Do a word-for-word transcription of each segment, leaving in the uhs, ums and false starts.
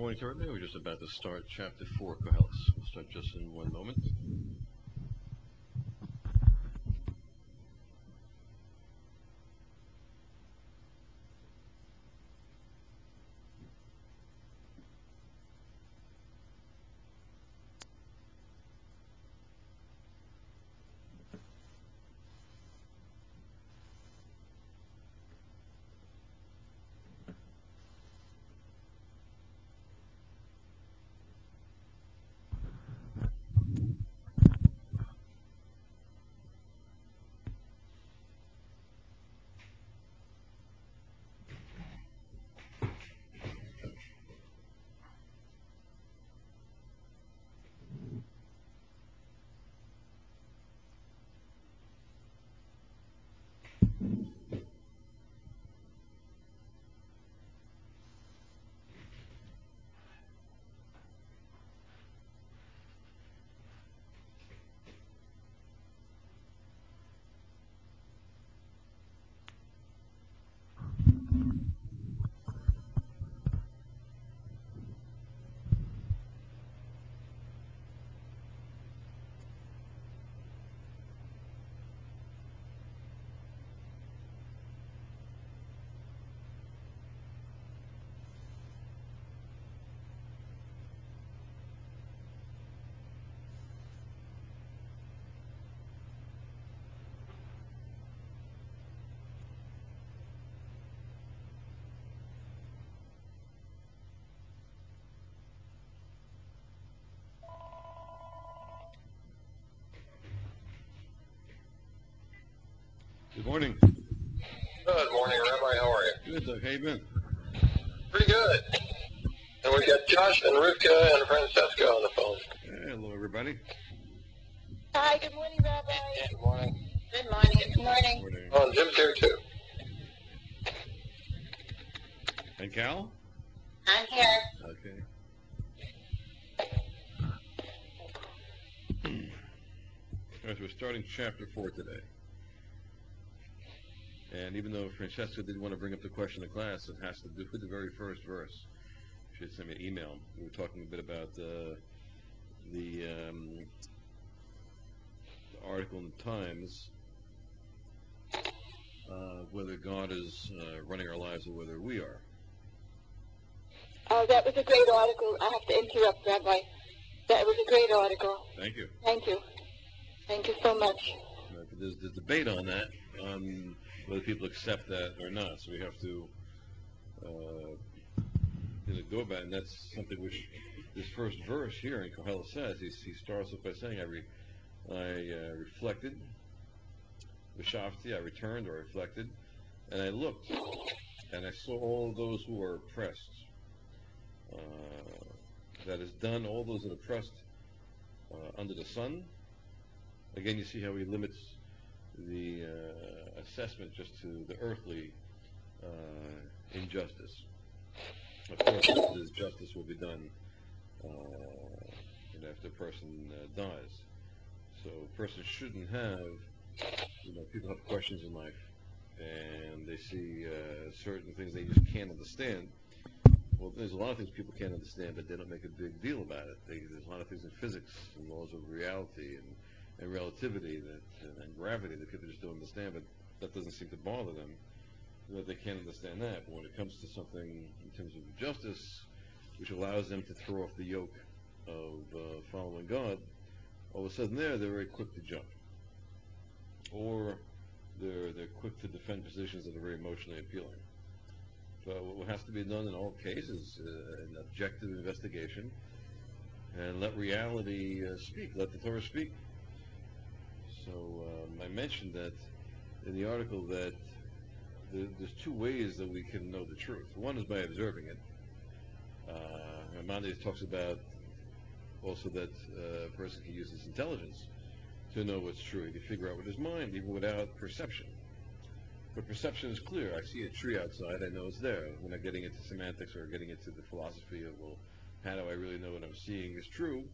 morning to everybody. We're just about to start chapter four, Koheles. We'll start just in one moment. Good morning. Good morning, Rabbi. How are you? Good, Doug. How you been? Pretty good. And we got Josh and Rivka and Francesca on the phone. Hey, hello, everybody. Hi, good morning, Rabbi. Good morning. Good morning. Good morning. Morning. Oh, and Jim's here too. And Cal? I'm here. Okay. All right, so we're starting chapter four today. And even though Francesca didn't want to bring up the question in class, it has to do with the very first verse. She had sent me an email. We were talking a bit about uh, the, um, the article in the Times, uh, whether God is uh, running our lives or whether we are. Oh, that was a great article. I have to interrupt, Rabbi. That was a great article. Thank you. Thank you. Thank you so much. Uh, but there's the debate on that, on whether people accept that or not. So we have to uh, you know, go about it. And that's something which this first verse here in Koheles says. He, he starts off by saying, I, re, I uh, reflected, V'shavti, I returned or reflected, and I looked, and I saw all those who are oppressed. Uh, that is done, all those that are oppressed uh, under the sun. Again, you see how he limits the uh, assessment just to the earthly uh, injustice. Of course, this justice will be done uh, you know, after a person uh, dies. So a person shouldn't have, you know, people have questions in life, and they see uh, certain things they just can't understand. Well, there's a lot of things people can't understand, but they don't make a big deal about it. They, there's a lot of things in physics and laws of reality and, and relativity that, uh, and gravity that people just don't understand, but that doesn't seem to bother them, that they can't understand that. But when it comes to something in terms of justice, which allows them to throw off the yoke of uh, following God, all of a sudden there, they're very quick to jump. Or they're, they're quick to defend positions that are very emotionally appealing. So what has to be done in all cases, uh, an objective investigation, and let reality uh, speak, let the Torah speak. So um, I mentioned that in the article that the, there's two ways that we can know the truth. One is by observing it. Uh, Maimonides talks about also that uh, a person can use his intelligence to know what's true. He can figure out with his mind, even without perception. But perception is clear. I see a tree outside. I know it's there. We're not getting into semantics or getting into the philosophy of, well, how do I really know what I'm seeing is true?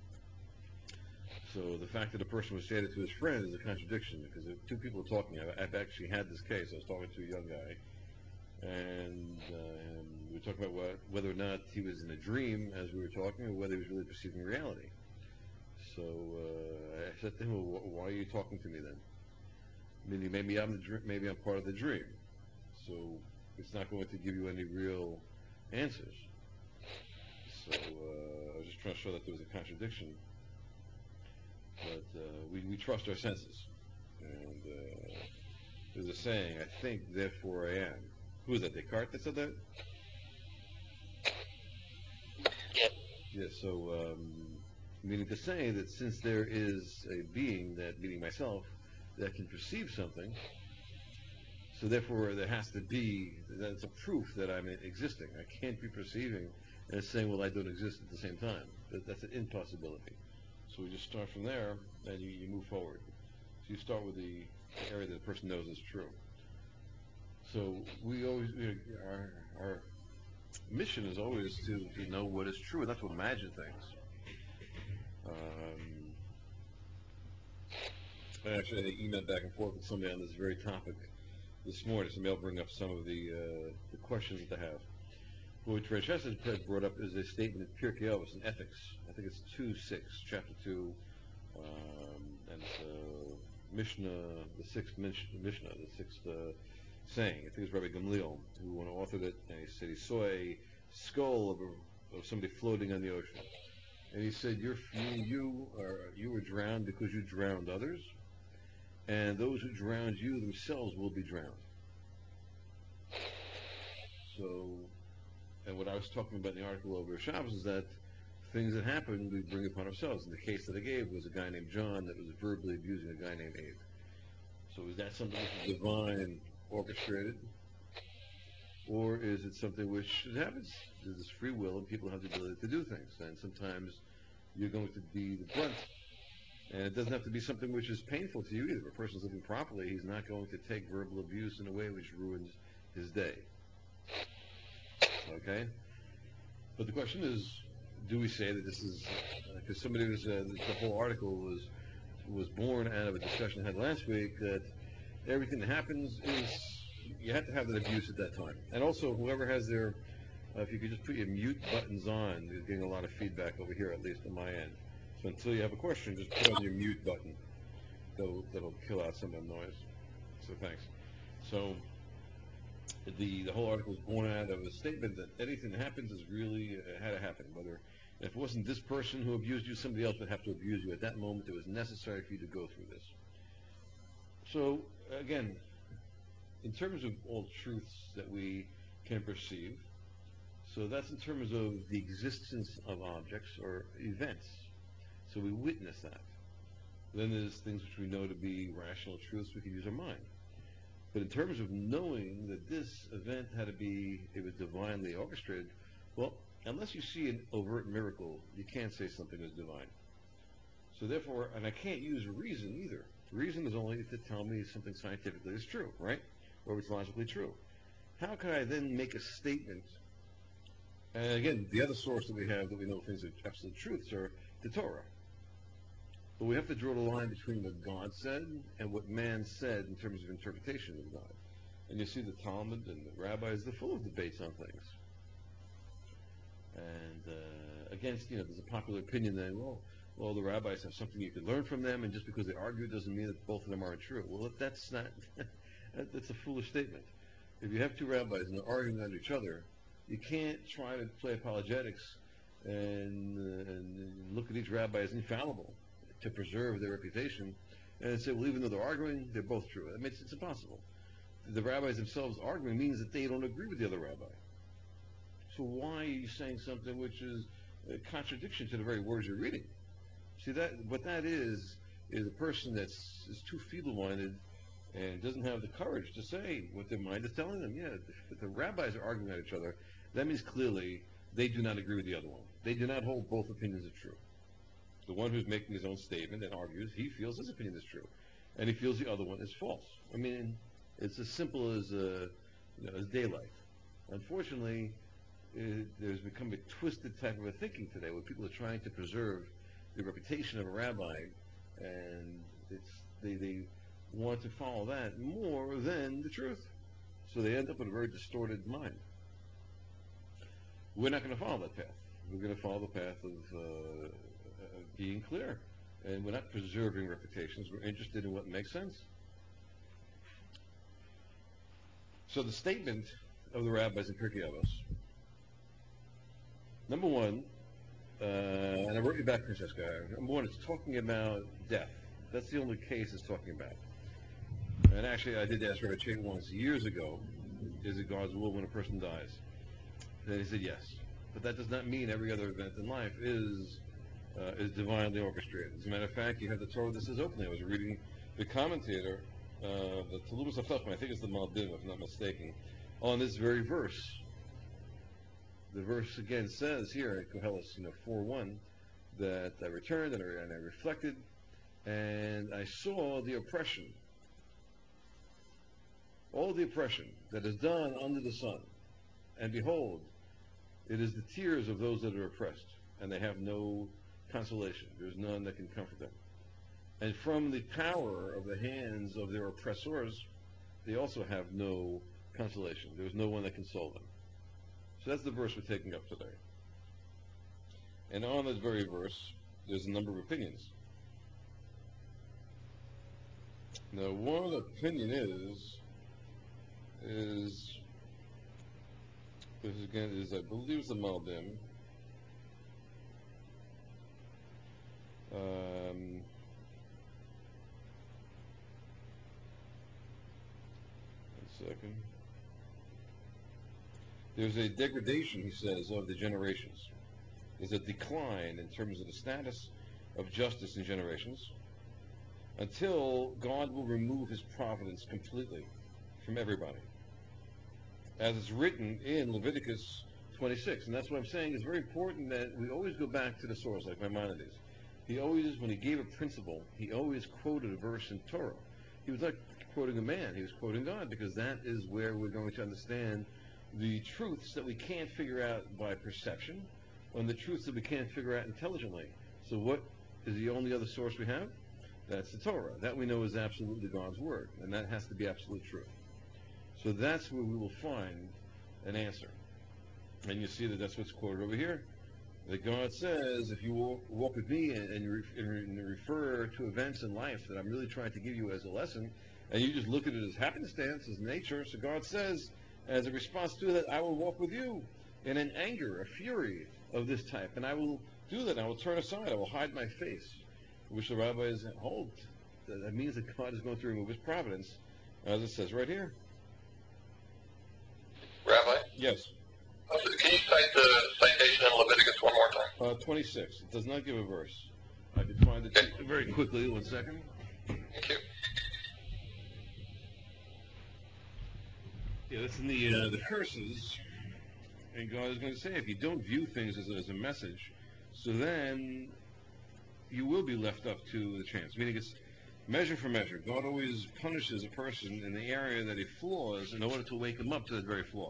So the fact that a person would say that to his friend is a contradiction, because if two people are talking, I've, I've actually had this case. I was talking to a young guy, and um, we were talking about what, whether or not he was in a dream as we were talking, or whether he was really perceiving reality. So uh, I said to him, well, why are you talking to me then? Meaning maybe I'm the dr- maybe I'm part of the dream. So it's not going to give you any real answers. So uh, I was just trying to show that there was a contradiction. But uh, we, we trust our senses. And uh, there's a saying, I think, therefore I am. Who is that, Descartes that said that? Yep. Yeah, so um, meaning to say that since there is a being, that meaning myself, that can perceive something, so therefore there has to be, that's a proof that I'm existing. I can't be perceiving and saying, well, I don't exist at the same time. That, that's an impossibility. So we just start from there, and you, you move forward. So you start with the area that the person knows is true. So we always, you know, our, our mission is always to you know what is true, not to imagine things. Um, I actually had an email back and forth with somebody on this very topic this morning. Somebody will bring up some of the uh, the questions that they have. What Reish Chesed had brought up is a statement in Pirkei Avos in Ethics. I think it's two six, chapter two, um, and it's uh, Mishnah, the sixth Mishnah, the sixth uh, saying. I think it's Rabbi Gamliel who authored it, and he said he saw a skull of, a, of somebody floating on the ocean, and he said, "You're you you are you were drowned because you drowned others, and those who drowned you themselves will be drowned." So, and what I was talking about in the article over Shabbos is that things that happen we bring upon ourselves. And the case that I gave was a guy named John that was verbally abusing a guy named Abe. So is that something which is divine, orchestrated, or is it something which happens? There's this free will, and people have the ability to do things. And sometimes you're going to be the brunt. And it doesn't have to be something which is painful to you either. If a person's living properly, he's not going to take verbal abuse in a way which ruins his day. Okay? But the question is, do we say that this is, because uh, somebody was, uh, the whole article was was born out of a discussion I had last week, that everything that happens is, you have to have that abuse at that time. And also, whoever has their, uh, if you could just put your mute buttons on, you're getting a lot of feedback over here, at least on my end. So until you have a question, just put on your mute button. That'll, that'll kill out some of the noise. So thanks. So the the whole article is born out of a statement that anything that happens is really uh, had to happen. Whether if it wasn't this person who abused you, somebody else would have to abuse you at that moment. It was necessary for you to go through this. So again, in terms of all truths that we can perceive, so that's in terms of the existence of objects or events. So we witness that. Then there's things which we know to be rational truths. We can use our mind. But in terms of knowing that this event had to be, it was divinely orchestrated, well, unless you see an overt miracle, you can't say something is divine. So therefore, and I can't use reason either. Reason is only to tell me something scientifically is true, right? Or it's logically true. How can I then make a statement? And again, the other source that we have that we know things are absolute truths are the Torah. But we have to draw the line between what God said and what man said in terms of interpretation of God. And you see the Talmud and the rabbis, they're full of debates on things. And uh, against, you know, there's a popular opinion that, well, well, the rabbis have something you can learn from them, and just because they argue doesn't mean that both of them aren't true. Well, that's not, that's a foolish statement. If you have two rabbis and they're arguing on each other, you can't try to play apologetics and, uh, and look at each rabbi as infallible to preserve their reputation and say, well, even though they're arguing, they're both true. That makes it's impossible. The rabbis themselves arguing means that they don't agree with the other rabbi. So why are you saying something which is a contradiction to the very words you're reading? See, that what that is is a person that's is too feeble-minded and doesn't have the courage to say what their mind is telling them. Yeah, if the rabbis are arguing at each other, that means clearly they do not agree with the other one. They do not hold both opinions as true. The one who's making his own statement and argues, he feels his opinion is true, and he feels the other one is false. I mean, it's as simple as uh, you know, as daylight. Unfortunately, it, there's become a twisted type of a thinking today, where people are trying to preserve the reputation of a rabbi, and it's they they want to follow that more than the truth. So they end up with a very distorted mind. We're not going to follow that path. We're going to follow the path of, uh, of being clear. And we're not preserving reputations. We're interested in what makes sense. So the statement of the rabbis in Pirkei Avos, number one, uh, and I wrote you back, Francesca, number one, it's talking about death. That's the only case it's talking about. And actually, I did ask Rabbi Chait once years ago, is it God's will when a person dies? And he said yes. But that does not mean every other event in life is uh, is divinely orchestrated. As a matter of fact, you have the Torah that says openly. I was reading the commentator, uh, the Talmud Safachim, I think it's the Malbim, if I'm not mistaken, on this very verse. The verse again says here in Koheles, you know, four one, that I returned and I, and I reflected, and I saw the oppression, all the oppression that is done under the sun, and behold, it is the tears of those that are oppressed, and they have no consolation. There's none that can comfort them. And from the power of the hands of their oppressors, they also have no consolation. There's no one that can console them. So that's the verse we're taking up today. And on that very verse, there's a number of opinions. Now, one opinion is, is, this again is, I believe it's the Malbim. Um, one second. There's a degradation, he says, of the generations. There's a decline in terms of the status of justice in generations until God will remove his providence completely from everybody. As it's written in Leviticus twenty-six. And that's what I'm saying. It's very important that we always go back to the source, like Maimonides. He always, when he gave a principle, he always quoted a verse in Torah. He was not quoting a man, he was quoting God, because that is where we're going to understand the truths that we can't figure out by perception, and the truths that we can't figure out intelligently. So what is the only other source we have? That's the Torah. That we know is absolutely God's word, and that has to be absolute truth. So that's where we will find an answer. And you see that that's what's quoted over here. That God says, if you walk, walk with me and, and, you re, and you refer to events in life that I'm really trying to give you as a lesson, and you just look at it as happenstance, as nature, so God says, as a response to that, I will walk with you in an anger, a fury of this type, and I will do that. I will turn aside. I will hide my face, which the rabbis hold. That means that God is going to remove his providence, as it says right here. Rabbi? Yes. Uh, Can you cite the citation in Leviticus one more time? Uh, twenty-six. It does not give a verse. I can find it Okay. very quickly. One second. Thank you. Yeah, that's in the uh, the curses. And God is going to say, if you don't view things as a, as a message, so then you will be left up to the chance. Meaning it's measure for measure. God always punishes a person in the area that he flaws in order to wake him up to that very flaw.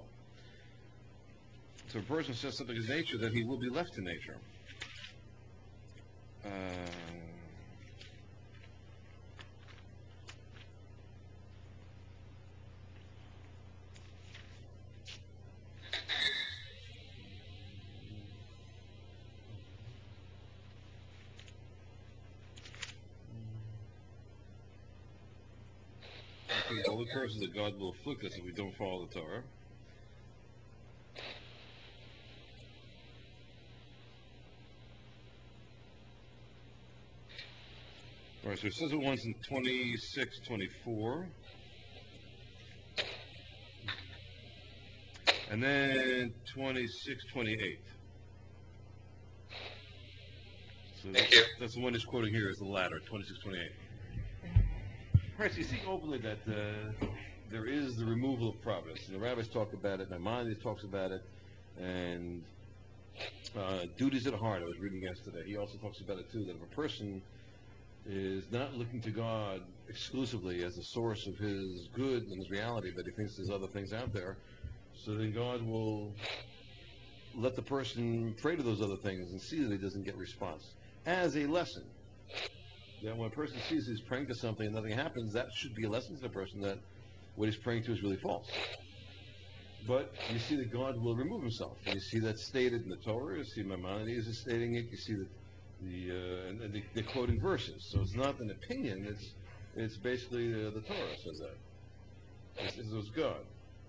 So if a person says something is nature, then he will be left to nature. Uh, okay, all the curses that God will afflict us if we don't follow the Torah. All right, so it says it once in twenty-six, twenty-four. And then twenty-six, twenty-eight. So Thank that's, you. that's the one he's quoting here is the latter, twenty-six, twenty-eight. Right, so you see openly that uh, there is the removal of providence. And the rabbis talk about it, Maimonides talks about it, and uh, duties at heart, I was reading yesterday, he also talks about it too, that if a person is not looking to God exclusively as the source of his good and his reality, but he thinks there's other things out there, so then God will let the person pray to those other things and see that he doesn't get response. As a lesson. That when a person sees he's praying to something and nothing happens, that should be a lesson to the person that what he's praying to is really false. But you see that God will remove himself. And you see that stated in the Torah. You see Maimonides is stating it. You see that the, uh, and they, they're quoting verses. So it's not an opinion. It's it's basically uh, the Torah says that. This is was God.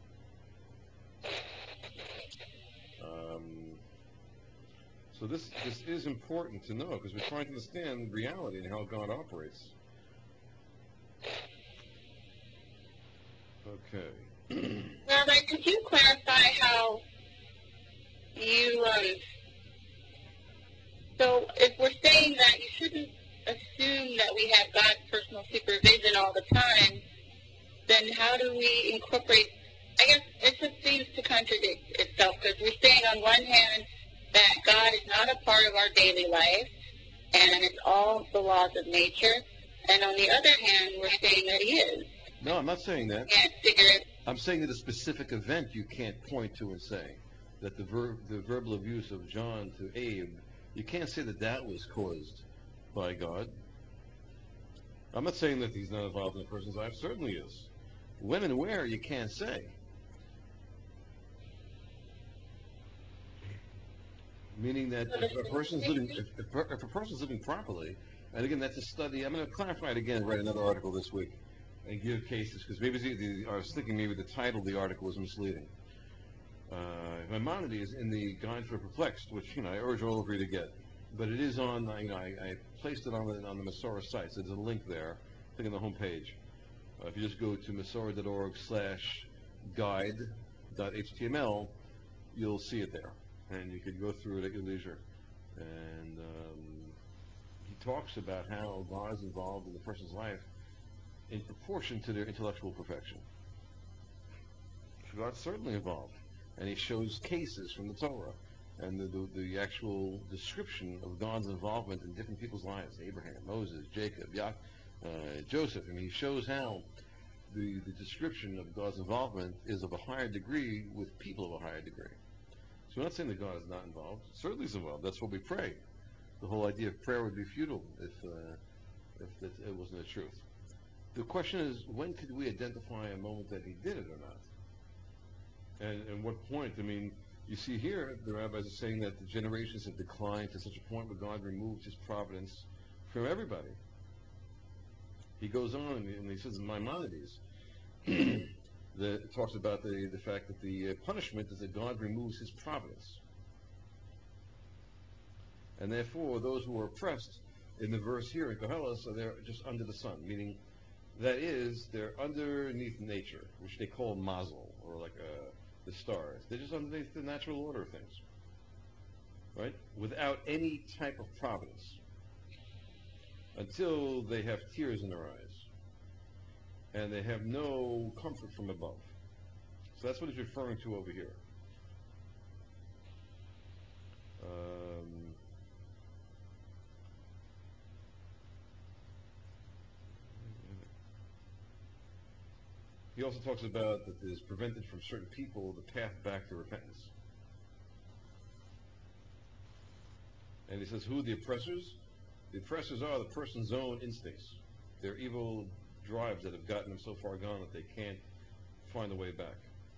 Um, so this this is important to know because we're trying to understand reality and how God operates. Okay. Rabbi, could you clarify how you, um, so if we're saying that you shouldn't assume that we have God's personal supervision all the time, then how do we incorporate, I guess it just seems to contradict itself because we're saying on one hand that God is not a part of our daily life and it's all the laws of nature, and on the other hand we're saying that he is. No, I'm not saying that. Can't figure it. I'm saying that a specific event you can't point to and say that the ver- the verbal abuse of John to Abe, you can't say that that was caused by God. I'm not saying that he's not involved in a person's life. Certainly is. When and where, you can't say. Meaning that if a person's living, if, if, if a person's living properly, and again, that's a study. I'm going to clarify it again and write another article this week and give cases because maybe the, the, I was thinking maybe the title of the article was misleading. Uh, Maimonides in the Guide for the Perplexed, which you know I urge all of you to get, but it is on. You know, I, I placed it on the on the Masorah site. So there's a link there. I think on the home page. Uh, if you just go to masorah.org slash guide.html, you'll see it there, and you can go through it at your leisure. And um, he talks about how God is involved in the person's life in proportion to their intellectual perfection. So God's certainly involved, and he shows cases from the Torah and the, the, the actual description of God's involvement in different people's lives: Abraham, Moses, Jacob, Yaakov, uh, Joseph. I mean, he shows how the, the description of God's involvement is of a higher degree with people of a higher degree. So we're not saying that God is not involved. Certainly he's involved. That's what we pray. The whole idea of prayer would be futile if uh, if it, it wasn't the truth. The question is, when could we identify a moment that he did it or not? And at what point? I mean, you see here, the rabbis are saying that the generations have declined to such a point where God removed his providence from everybody. He goes on and he says in Maimonides, that talks about the, the fact that the uh, punishment is that God removes his providence. And therefore, those who are oppressed in the verse here in Koheles are they're just under the sun, meaning that is, they're underneath nature, which they call mazel, or like uh, the stars. They're just underneath the natural order of things, right? Without any type of providence, until they have tears in their eyes, and they have no comfort from above. So that's what he's referring to over here. Um, he also talks about that it is prevented from certain people the path back to repentance. And he says, who are the oppressors? The oppressors are the person's own instincts. They're evil drives that have gotten them so far gone that they can't find a way back.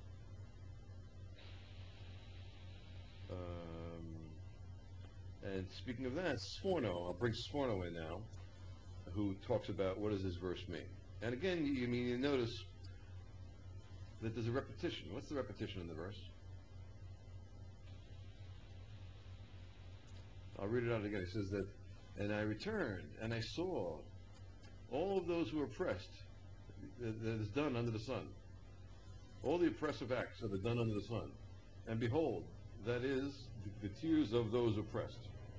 Um, and speaking of that, Sforno, I'll bring Sforno in now, who talks about what does this verse mean. And again, you, you mean you notice that there's a repetition. What's the repetition in the verse? I'll read it out again. It says that, and I returned, and I saw all of those who are oppressed, that, that is done under the sun. All the oppressive acts that are done under the sun. And behold, that is the, the tears of those oppressed.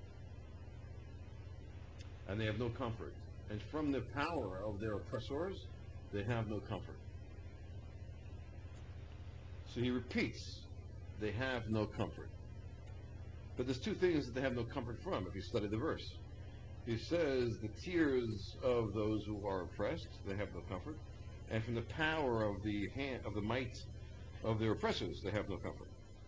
And they have no comfort. And from the power of their oppressors, they have no comfort. So he repeats, they have no comfort. But there's two things that they have no comfort from, if you study the verse. He says the tears of those who are oppressed, they have no comfort. And from the power of the hand, of the might of their oppressors, they have no comfort.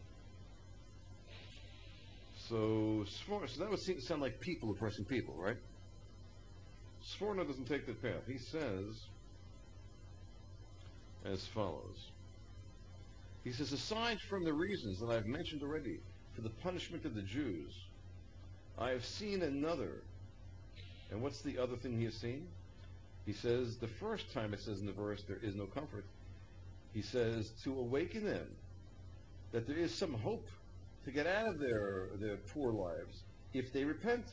So, so that would seem to sound like people oppressing people, right? Sforno doesn't take that path. He says as follows. He says, aside from the reasons that I've mentioned already for the punishment of the Jews, I have seen another. And what's the other thing he has seen? He says, the first time it says in the verse, there is no comfort. He says, to awaken them, that there is some hope to get out of their, their poor lives if they repent.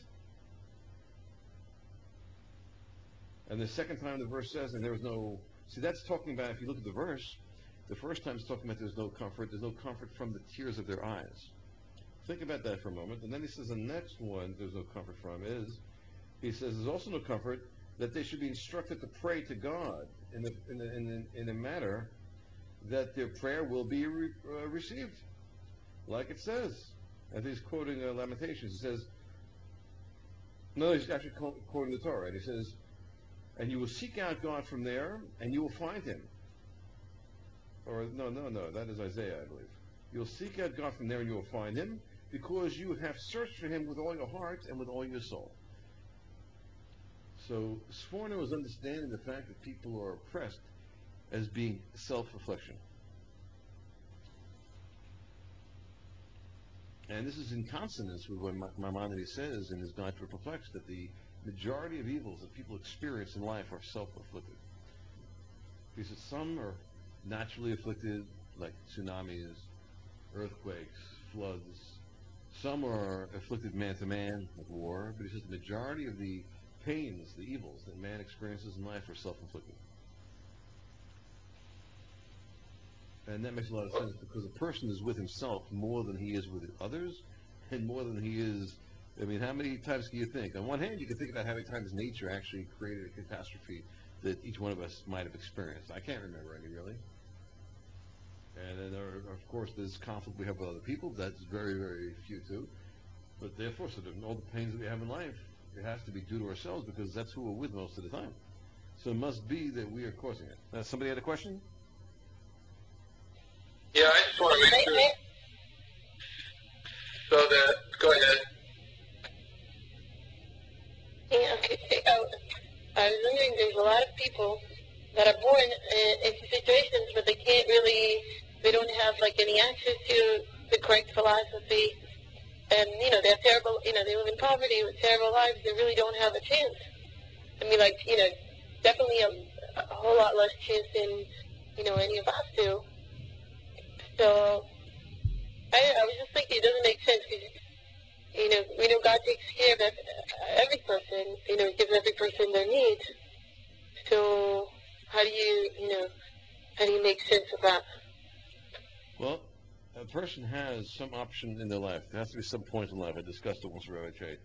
And the second time the verse says, and there is no, see that's talking about, if you look at the verse, the first time it's talking about there's no comfort, there's no comfort from the tears of their eyes. Think about that for a moment. And then he says the next one there's no comfort from is, he says there's also no comfort that they should be instructed to pray to God in a, in a, in a, in a manner that their prayer will be re, uh, received. Like it says. I think he's quoting uh, Lamentations. He says, no, he's actually quoting the Torah. And he says, and you will seek out God from there, and you will find him. Or, no, no, no, that is Isaiah, I believe. You'll seek out God from there, and you will find him, because you have searched for him with all your heart and with all your soul. So, Sforno is understanding the fact that people are oppressed as being self-reflection. And this is in consonance with what Maimonides says in his Guide to the Perplexed, that the majority of evils that people experience in life are self-afflicted. He says some are naturally afflicted, like tsunamis, earthquakes, floods. Some are afflicted man-to-man, like war. But he says the majority of the pains, the evils that man experiences in life are self-inflicted. And that makes a lot of sense, because a person is with himself more than he is with others, and more than he is, I mean, how many times can you think? On one hand, you can think about how many times nature actually created a catastrophe that each one of us might have experienced. I can't remember any, really. And then, there are, of course, there's conflict we have with other people. That's very, very few, too. But therefore, so all the pains that we have in life, it has to be due to ourselves, because that's who we're with most of the time. So it must be that we are causing it. Now, somebody had a question? Yeah, I just want to make sure. So that, go ahead. Yeah, okay. I, I was wondering, there's a lot of people that are born in, into situations where they can't really, they don't have like any access to the correct philosophy, and you know they're terrible. You know they live in poverty with terrible lives. They really don't have a chance. I mean, like you know, definitely a, a whole lot less chance than you know any of us do. So I, I was just thinking, it doesn't make sense because you know we know God takes care of every person. You know, gives every person their needs. So how do you you know how do you make sense of that? Well, a person has some option in their life. There has to be some point in life. I discussed it once with Rabbi Che.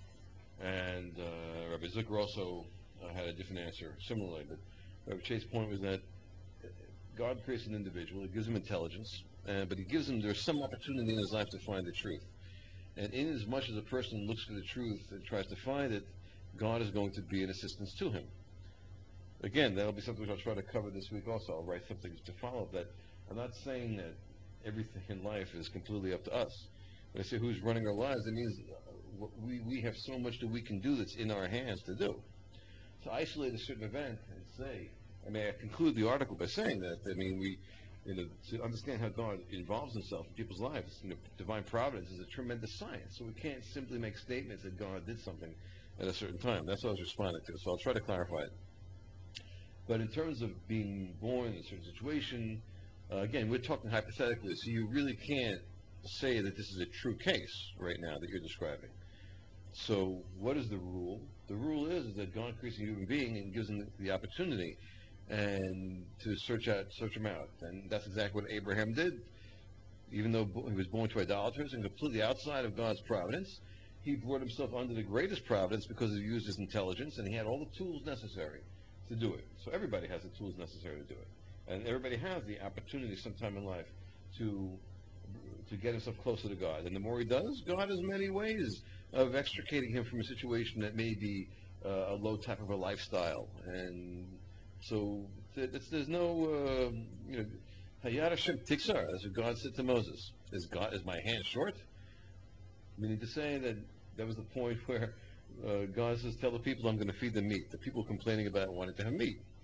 And uh, Rabbi Zucker also uh, had a different answer, similarly. But Rabbi Che's point was that God creates an individual. He gives him intelligence. Uh, but he gives him, there's some opportunity in his life to find the truth. And in as much as a person looks for the truth and tries to find it, God is going to be an assistance to him. Again, that'll be something which I'll try to cover this week also. I'll write something to follow that. I'm not saying that everything in life is completely up to us. When I say who's running our lives, it means we, we have so much that we can do that's in our hands to do. To isolate a certain event and say, I mean, I conclude the article by saying that, I mean, we, you know, to understand how God involves himself in people's lives, you know, divine providence is a tremendous science. So we can't simply make statements that God did something at a certain time. That's what I was responding to. So I'll try to clarify it. But in terms of being born in a certain situation, uh, again, we're talking hypothetically, so you really can't say that this is a true case right now that you're describing. So what is the rule? The rule is, is that God creates a human being and gives him the opportunity and to search out, search him out. And that's exactly what Abraham did. Even though he was born to idolaters and completely outside of God's providence, he brought himself under the greatest providence because he used his intelligence and he had all the tools necessary to do it. So everybody has the tools necessary to do it. And everybody has the opportunity sometime in life to to get himself closer to God. And the more he does, God has many ways of extricating him from a situation that may be uh, a low type of a lifestyle. And so it's, there's no, uh, you know, Hayat Hashem Tiksar, as God said to Moses. Is God, is my hand short? Meaning to say that that was the point where uh, God says, tell the people I'm going to feed them meat. The people complaining about wanting to have meat.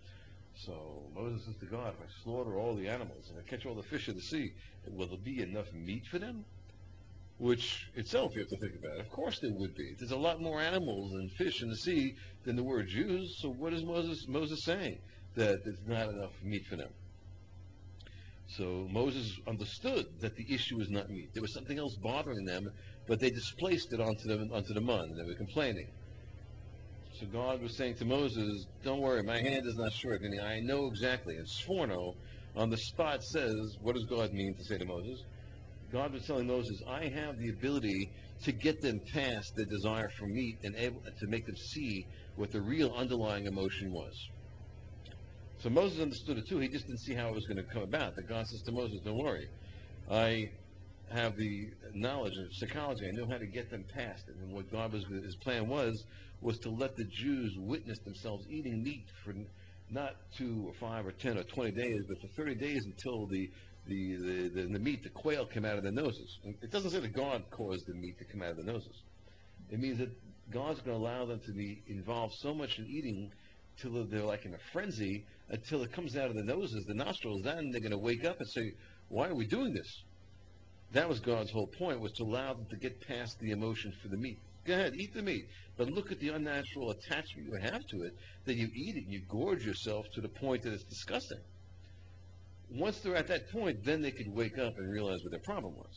So Moses says to God, if I slaughter all the animals and I catch all the fish of the sea, will there be enough meat for them? Which itself you have to think about. Of course there would be. There's a lot more animals and fish in the sea than there were Jews. So what is Moses Moses saying? That there's not enough meat for them. So Moses understood that the issue was not meat. There was something else bothering them, but they displaced it onto the onto the mud, and they were complaining. So God was saying to Moses, "Don't worry, my hand is not short. Meaning I know exactly." And Sforno on the spot says, "What does God mean to say to Moses?" God was telling Moses, I have the ability to get them past the desire for meat and able to make them see what the real underlying emotion was. So Moses understood it too. He just didn't see how it was going to come about. But God says to Moses, don't worry. I have the knowledge of psychology. I know how to get them past it. And what God was, his plan was, was to let the Jews witness themselves eating meat for not two or five or ten or twenty days, but for thirty days until the The, the, the, the meat, the quail, come out of their noses. It doesn't say that God caused the meat to come out of their noses. It means that God's going to allow them to be involved so much in eating till they're like in a frenzy, until it comes out of the noses, the nostrils. Then they're going to wake up and say, why are we doing this? That was God's whole point, was to allow them to get past the emotion for the meat. Go ahead, eat the meat. But look at the unnatural attachment you have to it, that you eat it and you gorge yourself to the point that it's disgusting. Once they're at that point, then they could wake up and realize what their problem was.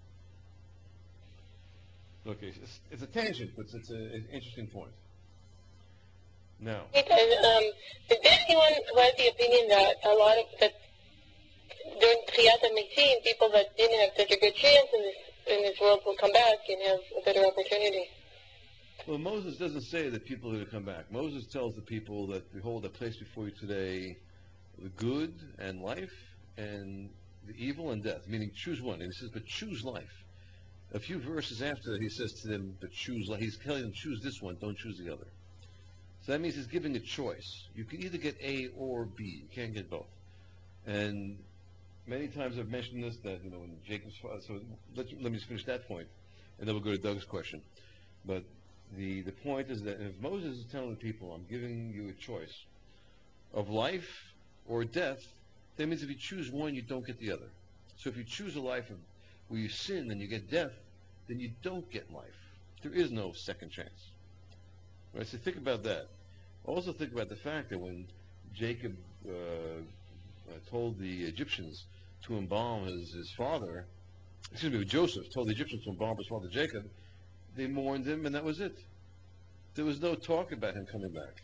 Okay, it's, it's a tangent, but it's a, an interesting point. Now, and um, did anyone have the opinion that a lot of that during Tchiyat HaMetim, people that didn't have such a good chance in this in this world will come back and have a better opportunity? Well, Moses doesn't say that people are going to come back. Moses tells the people that, behold, I place before you today the good and life, and the evil and death, meaning choose one. And he says, but choose life. A few verses after that, he says to them, but choose life. He's telling them, choose this one, don't choose the other. So that means he's giving a choice. You can either get A or B. You can't get both. And many times I've mentioned this, that, you know, when Jacob's father, so let, let me just finish that point, and then we'll go to Doug's question. But the, the point is that if Moses is telling the people, I'm giving you a choice of life or death, that means if you choose one, you don't get the other. So if you choose a life of, where you sin and you get death, then you don't get life. There is no second chance. Right? So think about that. Also think about the fact that when Jacob uh, uh, told the Egyptians to embalm his, his father, excuse me, Joseph told the Egyptians to embalm his father Jacob, they mourned him and that was it. There was no talk about him coming back.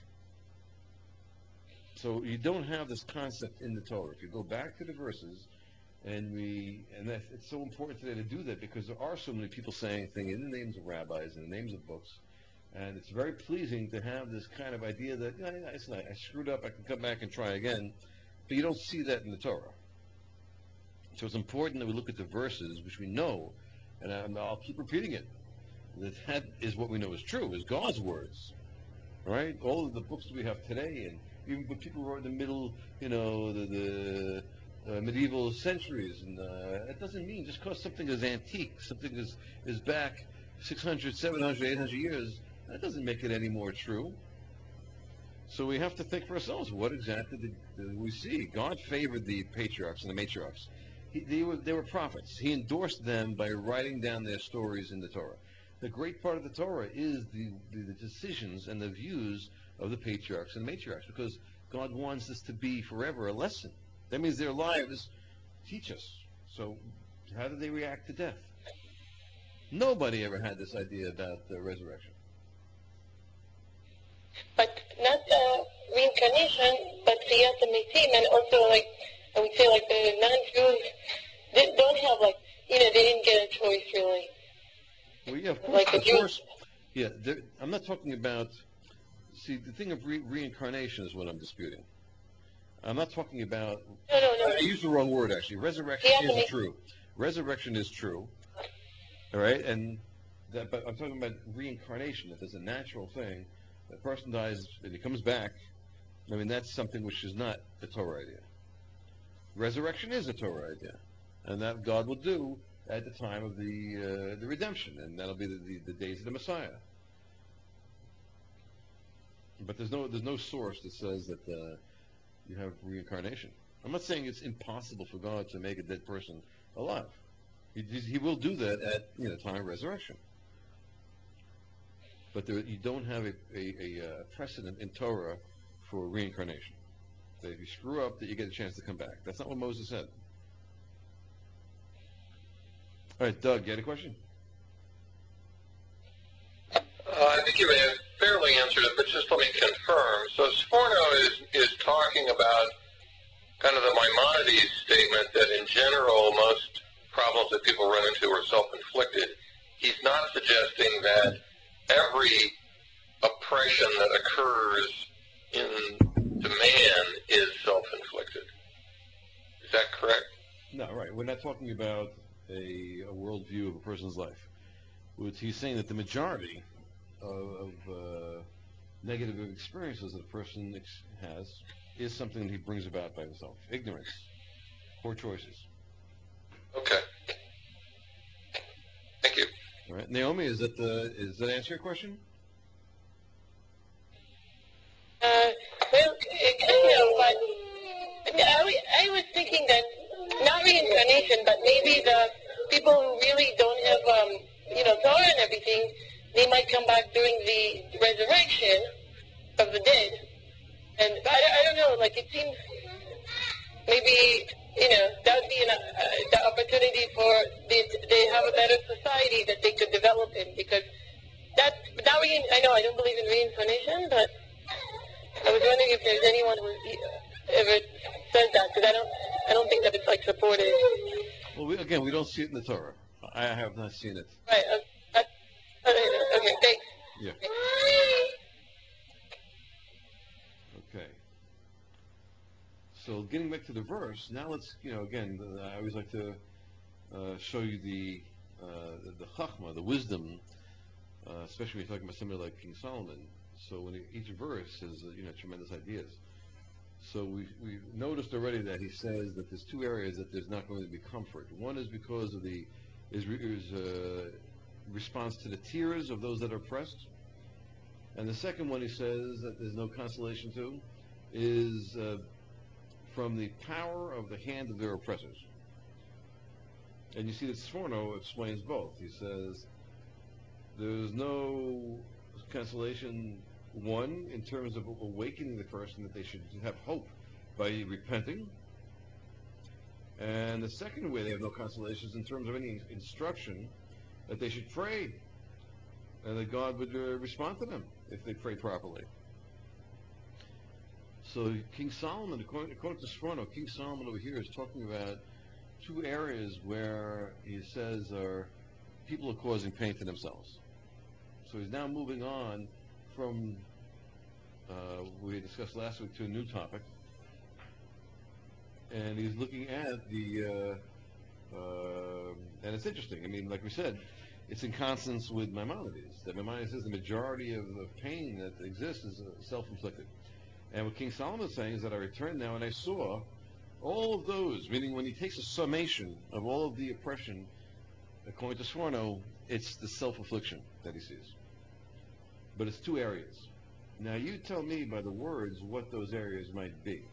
So you don't have this concept in the Torah. If you go back to the verses, and we, and that, it's so important today to do that because there are so many people saying things in the names of rabbis, in the names of books, and it's very pleasing to have this kind of idea that, yeah, yeah, it's not, I screwed up, I can come back and try again, but you don't see that in the Torah. So it's important that we look at the verses, which we know, and I, I'll keep repeating it, that that is what we know is true, is God's words, right? All of the books that we have today, and even what people wrote in the middle, you know, the, the uh, medieval centuries, and uh, it doesn't mean just because something is antique, something is, is back six hundred, seven hundred, eight hundred years, that doesn't make it any more true. So we have to think for ourselves, what exactly did, did we see? God favored the patriarchs and the matriarchs. He, they, were, they were prophets. He endorsed them by writing down their stories in the Torah. The great part of the Torah is the, the, the decisions and the views of the patriarchs and matriarchs, because God wants this to be forever a lesson. That means their lives teach us. So how do they react to death? Nobody ever had this idea about the resurrection. But not uh, reincarnation, but Tchiyat HaMetim, and also, like, I would say, like, the non-Jews they don't have, like, you know, they didn't get a choice, really. Well, yeah, of course, Like of the Jews. course. Yeah, there, I'm not talking about, see, the thing of re- reincarnation is what I'm disputing. I'm not talking about, No, no, no. I used the wrong word, actually. Resurrection Tchiyat is HaMetim. true. Resurrection is true, all right? And that, but I'm talking about reincarnation. That there's a natural thing. A person dies and he comes back. I mean, that's something which is not a Torah idea. Resurrection is a Torah idea, and that God will do at the time of the uh, the redemption, and that'll be the, the, the days of the Messiah. But there's no there's no source that says that uh, you have reincarnation. I'm not saying it's impossible for God to make a dead person alive. He, he will do that at you know time of resurrection. But there, you don't have a, a, a, uh precedent in Torah for reincarnation. That if you screw up, that you get a chance to come back. That's not what Moses said. All right, Doug, you had a question? Uh, I think you may have fairly answered it, but just let me confirm. So Sforno is, is talking about kind of the Maimonides statement that in general most problems that people run into are self-inflicted. He's not suggesting that every oppression that occurs in the man is self-inflicted. Is that correct? No, right. We're not talking about a, a worldview of a person's life. He's saying that the majority of, of uh, negative experiences that a person ex- has is something that he brings about by himself. Ignorance, poor choices. Okay. Thank you. All right, Naomi, is that the is that answer your question? Uh, well, you know, but I, was- I was thinking that not reincarnation, but maybe the people who really don't have, um, you know, Torah and everything, they might come back during the resurrection of the dead. And I, I don't know, like it seems maybe, you know, that would be an, uh, the opportunity for the, they have a better society that they could develop in, because that, that re- I know I don't believe in reincarnation, but I was wondering if there's anyone who ever said that, because I don't, I don't think that it's like supported. Well, we, again, we don't see it in the Torah. I have not seen it. Right. Uh, uh, okay. Thanks. Yeah. Okay. So getting back to the verse, now let's, you know, again, uh, I always like to uh, show you the uh, the, the chachma, the wisdom, uh, especially when you're talking about somebody like King Solomon. So when he, each verse has, uh, you know, tremendous ideas. So we we noticed already that he says that there's two areas that there's not going to be comfort. One is because of the is, is uh, response to the tears of those that are oppressed, and the second one he says that there's no consolation to is uh, from the power of the hand of their oppressors. And you see that Sforno explains both. He says there's no consolation, one, in terms of awakening the person that they should have hope by repenting. And the second way they have no consolation is in terms of any instruction that they should pray and that God would uh, respond to them if they pray properly. So King Solomon, according, according to Sforno, King Solomon over here is talking about two areas where he says are people are causing pain to themselves. So he's now moving on from uh, we discussed last week to a new topic, and he's looking at the uh, uh, and it's interesting. I mean, like we said, it's in consonance with Maimonides. That Maimonides says the majority of, of pain that exists is uh, self-inflicted. And what King Solomon is saying is that I returned now and I saw all of those, meaning when he takes a summation of all of the oppression, according to Sforno, it's the self-affliction that he sees. But it's two areas. Now you tell me by the words what those areas might be.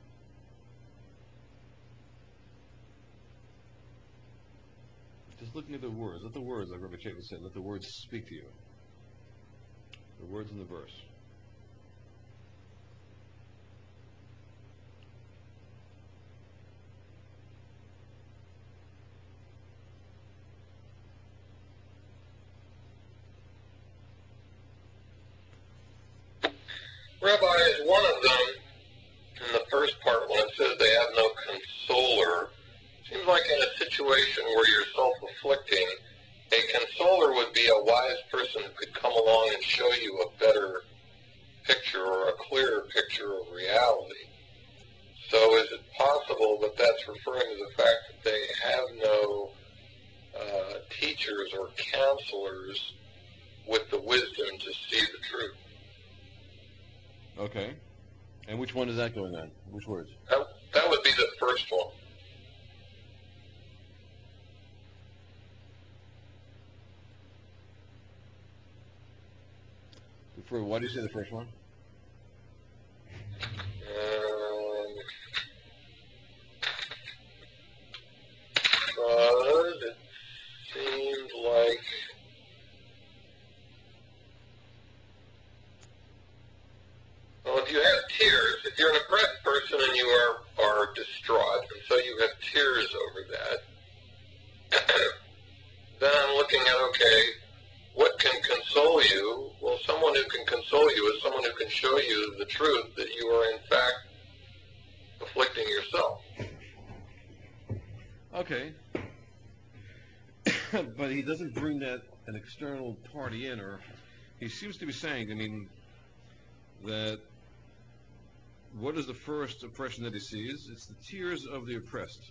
Just looking at the words, let the words, like Rabbi Chapin said, let the words speak to you. The words in the verse. Rabbi, is one of them, in the first part when it says they have no consoler, seems like in a situation where you're self-afflicting, a consoler would be a wise person who could come along and show you a better picture or a clearer picture of reality. So is it possible that that's referring to the fact that they have no uh, teachers or counselors with the wisdom to see the truth? Okay. And which one is that going on? Which words? That, that would be the first one. For, why do you say the first one? Um, I'm looking at, okay, what can console you? Well, someone who can console you is someone who can show you the truth that you are in fact afflicting yourself. Okay. But he doesn't bring that an external party in, or he seems to be saying, I mean, that what is the first oppression that he sees? It's the tears of the oppressed.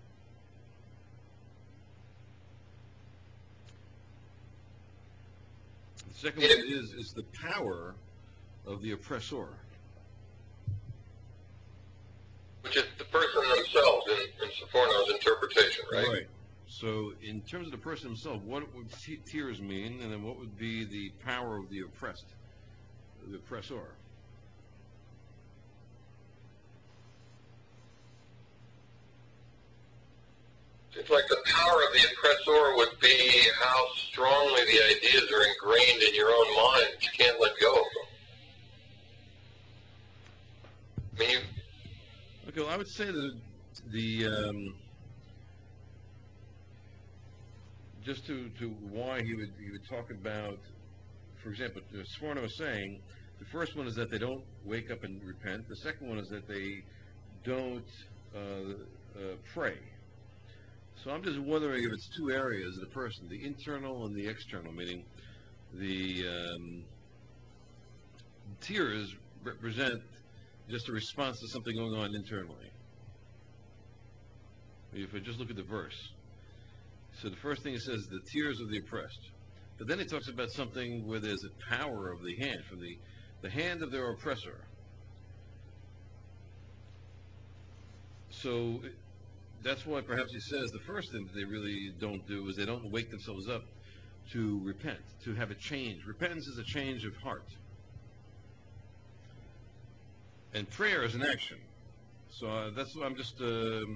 The second one is is the power of the oppressor. Which is the person themselves in, in Saforno's interpretation, right? Right. So in terms of the person himself, what would te- tears mean, and then what would be the power of the oppressed, the oppressor? Seems like the power of the oppressor would be how strongly the ideas are ingrained in your own mind that you can't let go of them. I mean, you, Okay, well, I would say that the um, just to, to why he would he would talk about, for example, Sforno was saying, the first one is that they don't wake up and repent. The second one is that they don't uh, uh, pray. So I'm just wondering if it's two areas of the person, the internal and the external, meaning the um, tears represent just a response to something going on internally. If I just look at the verse. So the first thing it says, the tears of the oppressed. But then it talks about something where there's a power of the hand, from the, the hand of their oppressor. So that's why perhaps he says the first thing that they really don't do is they don't wake themselves up to repent, to have a change. Repentance is a change of heart. And prayer is an action. So uh, that's what I'm just um,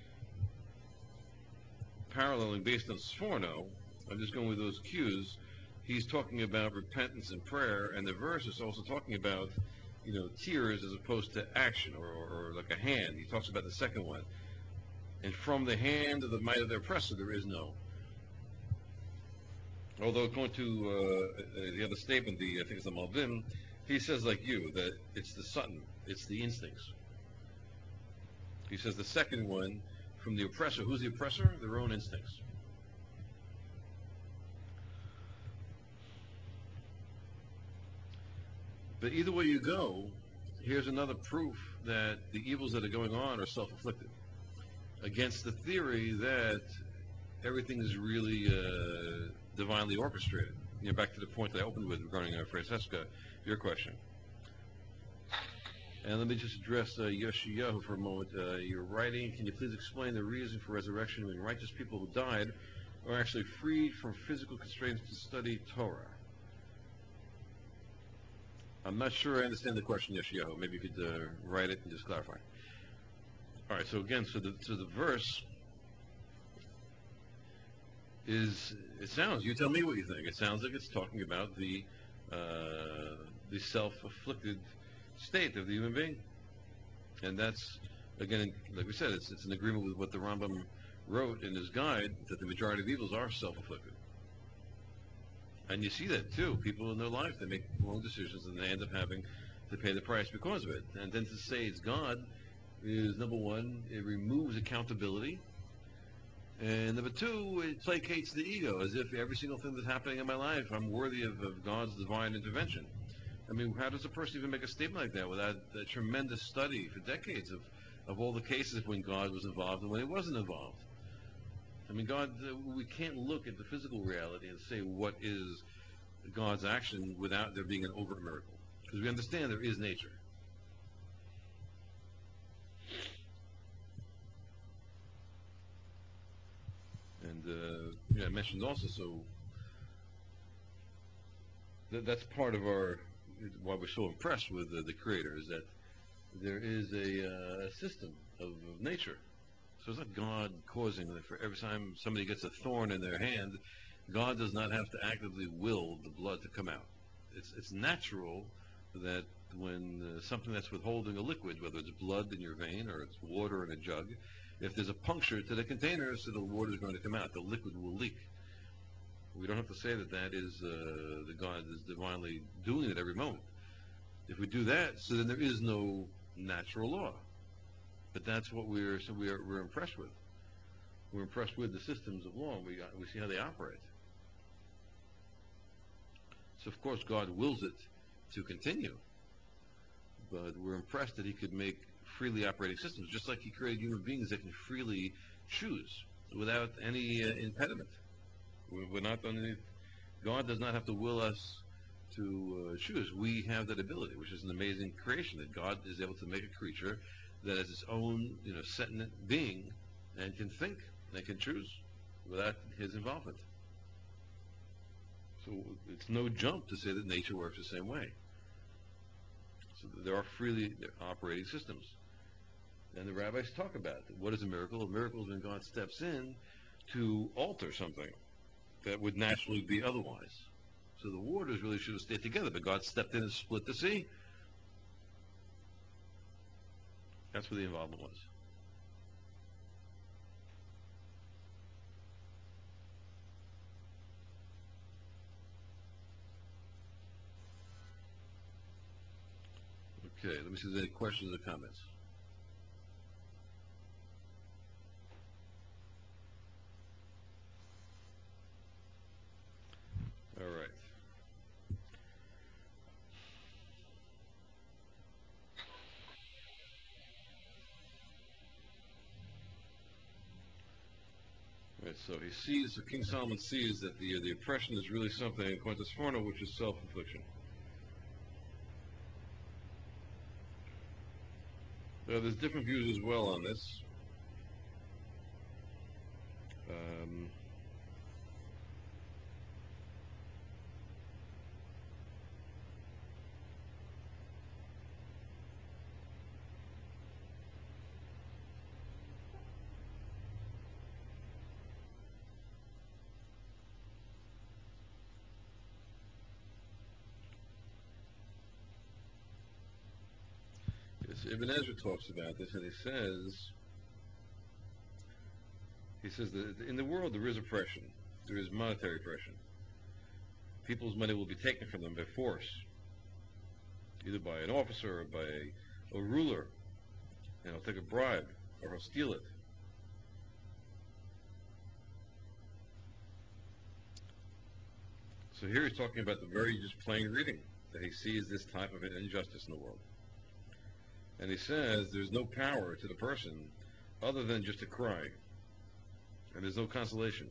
paralleling based on Sforno. I'm just going with those cues. He's talking about repentance and prayer, and the verse is also talking about, you know, tears as opposed to action, or, or, or like a hand. He talks about the second one. And from the hand of the might of their oppressor, there is no. Although going to uh, the other statement, the I think it's the Malvim, he says like you, that it's the Sutton, it's the instincts. He says the second one, from the oppressor. Who's the oppressor? Their own instincts. But either way you go, here's another proof that the evils that are going on are self-inflicted. Against the theory that everything is really uh, divinely orchestrated. You know, back to the point that I opened with regarding uh, Francesca, your question. And let me just address uh, Yoshiyahu for a moment. Uh, you're writing, can you please explain the reason for resurrection when righteous people who died are actually freed from physical constraints to study Torah? I'm not sure I understand the question, Yoshiyahu. Maybe you could uh, write it and just clarify. All right, so again, so the, so the verse is, it sounds, you tell me what you think. It sounds like it's talking about the, uh, the self-afflicted state of the human being. And that's, again, like we said, it's, it's an agreement with what the Rambam wrote in his guide, that the majority of evils are self-afflicted. And you see that too. People in their life, they make wrong decisions and they end up having to pay the price because of it. And then to say it's God is, number one, it removes accountability. And number two, it placates the ego, as if every single thing that's happening in my life, I'm worthy of, of God's divine intervention. I mean, how does a person even make a statement like that without a tremendous study for decades of, of all the cases when God was involved and when he wasn't involved? I mean, God, uh, we can't look at the physical reality and say what is God's action without there being an overt miracle. Because we understand there is nature. And uh, yeah, I mentioned also, so th- that's part of our, why we're so impressed with uh, the Creator, is that there is a uh, system of, of nature. So it's not God causing that for every time somebody gets a thorn in their hand, God does not have to actively will the blood to come out. It's, it's natural that when uh, something that's withholding a liquid, whether it's blood in your vein or it's water in a jug, if there's a puncture to the container, so the water is going to come out, the liquid will leak. We don't have to say that that is uh, the God is divinely doing it every moment. If we do that, so then there is no natural law. But that's what we're so we're we're impressed with. We're impressed with the systems of law. And we we see how they operate. So of course God wills it to continue, but we're impressed that He could make freely operating systems, just like He created human beings that can freely choose without any uh, impediment. We're not underneath. God does not have to will us to uh, choose. We have that ability, which is an amazing creation, that God is able to make a creature that is its own, you know, sentient being and can think and can choose without His involvement. So it's no jump to say that nature works the same way. So there are freely operating systems. And the rabbis talk about it. What is a miracle? A miracle is when God steps in to alter something that would naturally be otherwise. So the waters really should have stayed together, but God stepped in and split the sea. That's where the involvement was. Okay, let me see if there's any questions or comments. All right. All right, so he sees, so King Solomon sees that the the oppression is really something, according to Sforno, which is self-infliction. Now, there's different views as well on this. Um, yes, Ibn Ezra talks about this, and he says, he says that in the world there is oppression. There is monetary oppression. People's money will be taken from them by force, either by an officer or by a, a ruler, and he'll take a bribe, or he'll steal it. So here he's talking about the very just plain reading, that he sees this type of injustice in the world. And he says there's no power to the person other than just to cry. And there's no consolation.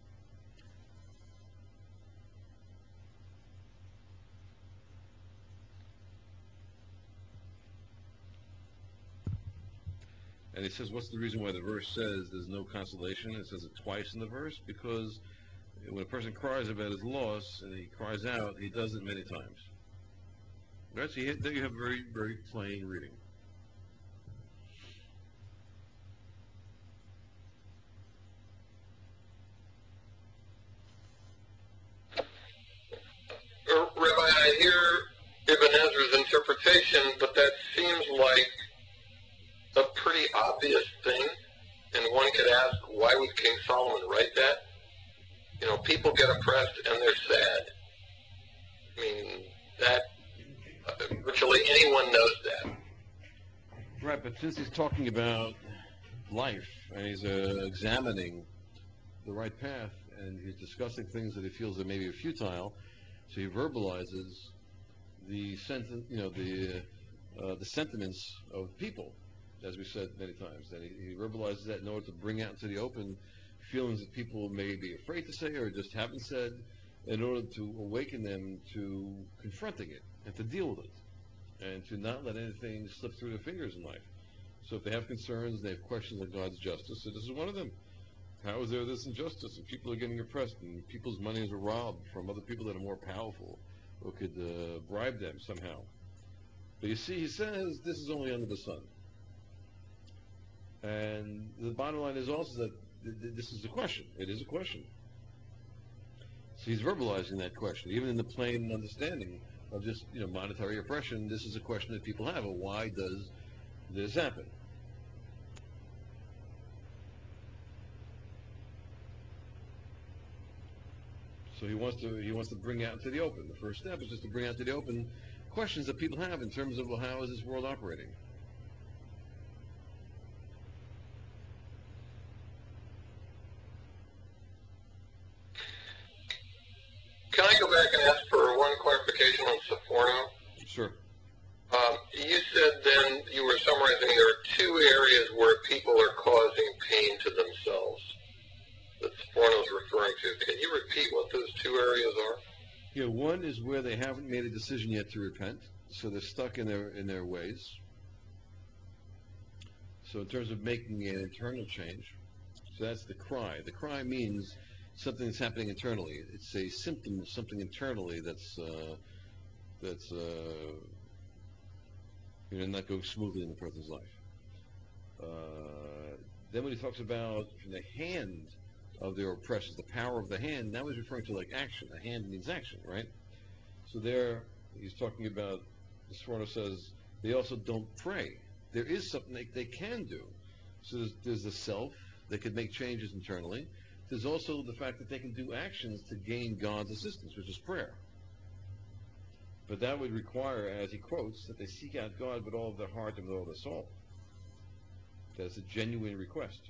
And he says, what's the reason why the verse says there's no consolation? It says it twice in the verse, because when a person cries about his loss and he cries out, he does it many times. Right? So there you have very, very plain reading. Uh, Rabbi, I hear Ibn Ezra's interpretation, but that seems like a pretty obvious thing. And one could ask, why would King Solomon write that? You know, people get oppressed and they're sad. I mean, that, uh, virtually anyone knows that. Right, but since he's talking about life and he's uh, examining the right path and he's discussing things that he feels that maybe are futile, so he verbalizes the senti- you know, the uh, the sentiments of people, as we said many times, and he, he verbalizes that in order to bring out into the open feelings that people may be afraid to say or just haven't said, in order to awaken them to confronting it and to deal with it, and to not let anything slip through their fingers in life. So if they have concerns, they have questions of God's justice, so this is one of them. How is there this injustice? And people are getting oppressed, and people's money is robbed from other people that are more powerful or could uh, bribe them somehow. But you see, he says this is only under the sun. And the bottom line is also that th- th- this is a question. It is a question. So he's verbalizing that question, even in the plain understanding of just, you know, monetary oppression. This is a question that people have. Well, why does this happen? So he wants to he wants to bring out into the open. The first step is just to bring out to the open questions that people have in terms of, well, how is this world operating? Can I go back and ask for one clarification on Sephorno? Sure. Um, you said then, you were summarizing, there are two areas where people are causing pain to themselves that Sephorno is referring to. Can you repeat what those two areas are? Yeah, one is where they haven't made a decision yet to repent, so they're stuck in their in their ways. So in terms of making an internal change, so that's the cry. The cry means something that's happening internally. It's a symptom of something internally that's uh, that's uh, you know, not going smoothly in the person's life. Uh, then when he talks about from the hand of their oppressors, the power of the hand, now he's referring to like action. The hand means action, right? So there he's talking about, the Sforno says, they also don't pray. There is something they, they can do. So there's, there's the self, they could make changes internally. There's also the fact that they can do actions to gain God's assistance, which is prayer. But that would require, as he quotes, that they seek out God with all of their heart and with all their soul. That's a genuine request.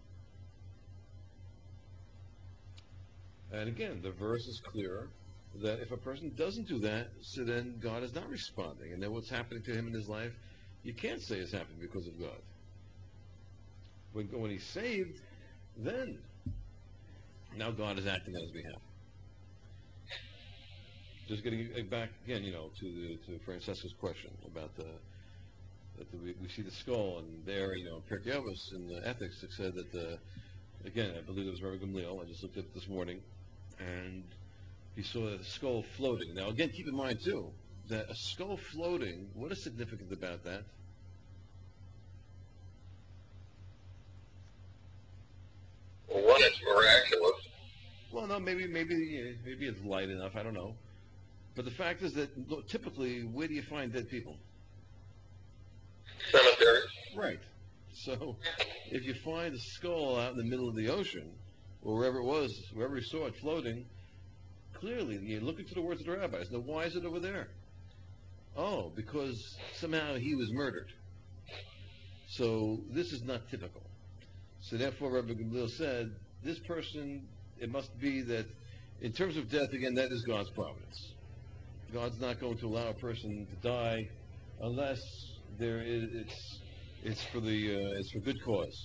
And again, the verse is clear that if a person doesn't do that, so then God is not responding. And then what's happening to him in his life, you can't say it's happening because of God. When, when he's saved, then now God is acting on his behalf. Just getting back again, you know, to the, to Francesca's question about the that the, we, we see the skull, and there, you know, in Pirkei Avos in the Ethics, it said that the, again, I believe it was Rabbi Gamliel. I just looked at it this morning, and he saw the skull floating. Now, again, keep in mind too that a skull floating. What is significant about that? Well, one, it's miraculous. Well, no, maybe maybe maybe it's light enough. I don't know. But the fact is that look, typically, where do you find dead people? Cemeteries. Right. So, if you find a skull out in the middle of the ocean, or wherever it was, wherever you saw it floating, clearly you're looking to the words of the rabbis. Now, why is it over there? Oh, because somehow he was murdered. So this is not typical. So therefore, Rabbi Gamliel said, this person, it must be that, in terms of death, again, that is God's providence. God's not going to allow a person to die unless there is it's it's for the uh, it's for good cause.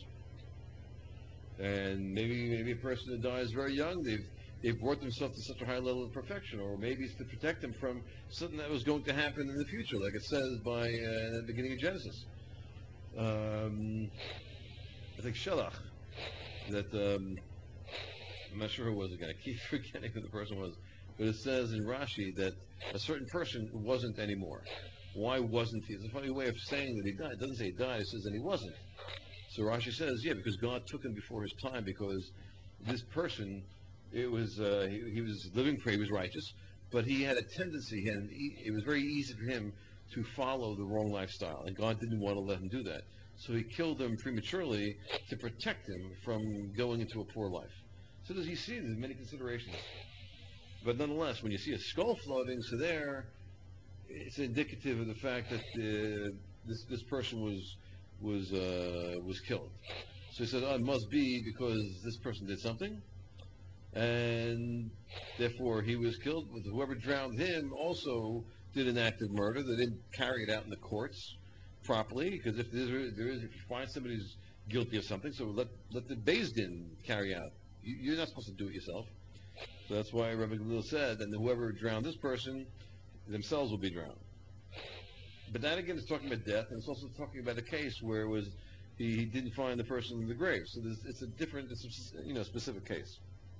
And maybe maybe a person that dies very young, they've they've brought themselves to such a high level of perfection, or maybe it's to protect them from something that was going to happen in the future, like it says by uh, the beginning of Genesis. Um, I think Shelach, that um, I'm not sure who it was again. I keep forgetting who the person was, but it says in Rashi that a certain person wasn't anymore. Why wasn't he? It's a funny way of saying that he died. It doesn't say he died. It says that he wasn't. So Rashi says, yeah, because God took him before his time, because this person, it was uh, he, he was living for, he was righteous, but he had a tendency, and he, it was very easy for him to follow the wrong lifestyle, and God didn't want to let him do that. So he killed him prematurely to protect him from going into a poor life. So as you see, there's many considerations. But nonetheless, when you see a skull floating, so there, it's indicative of the fact that uh, this this person was was uh, was killed. So he said, oh, it must be because this person did something, and therefore he was killed. But whoever drowned him also did an act of murder. They didn't carry it out in the courts properly, because if there is, there is if you find somebody who's guilty of something, so let let the Beis Din carry out. You, you're not supposed to do it yourself. So that's why Rabbi Gamliel said that whoever drowned this person, themselves will be drowned. But that again is talking about death, and it's also talking about a case where it was he, he didn't find the person in the grave. So it's a different, it's a, you know, specific case.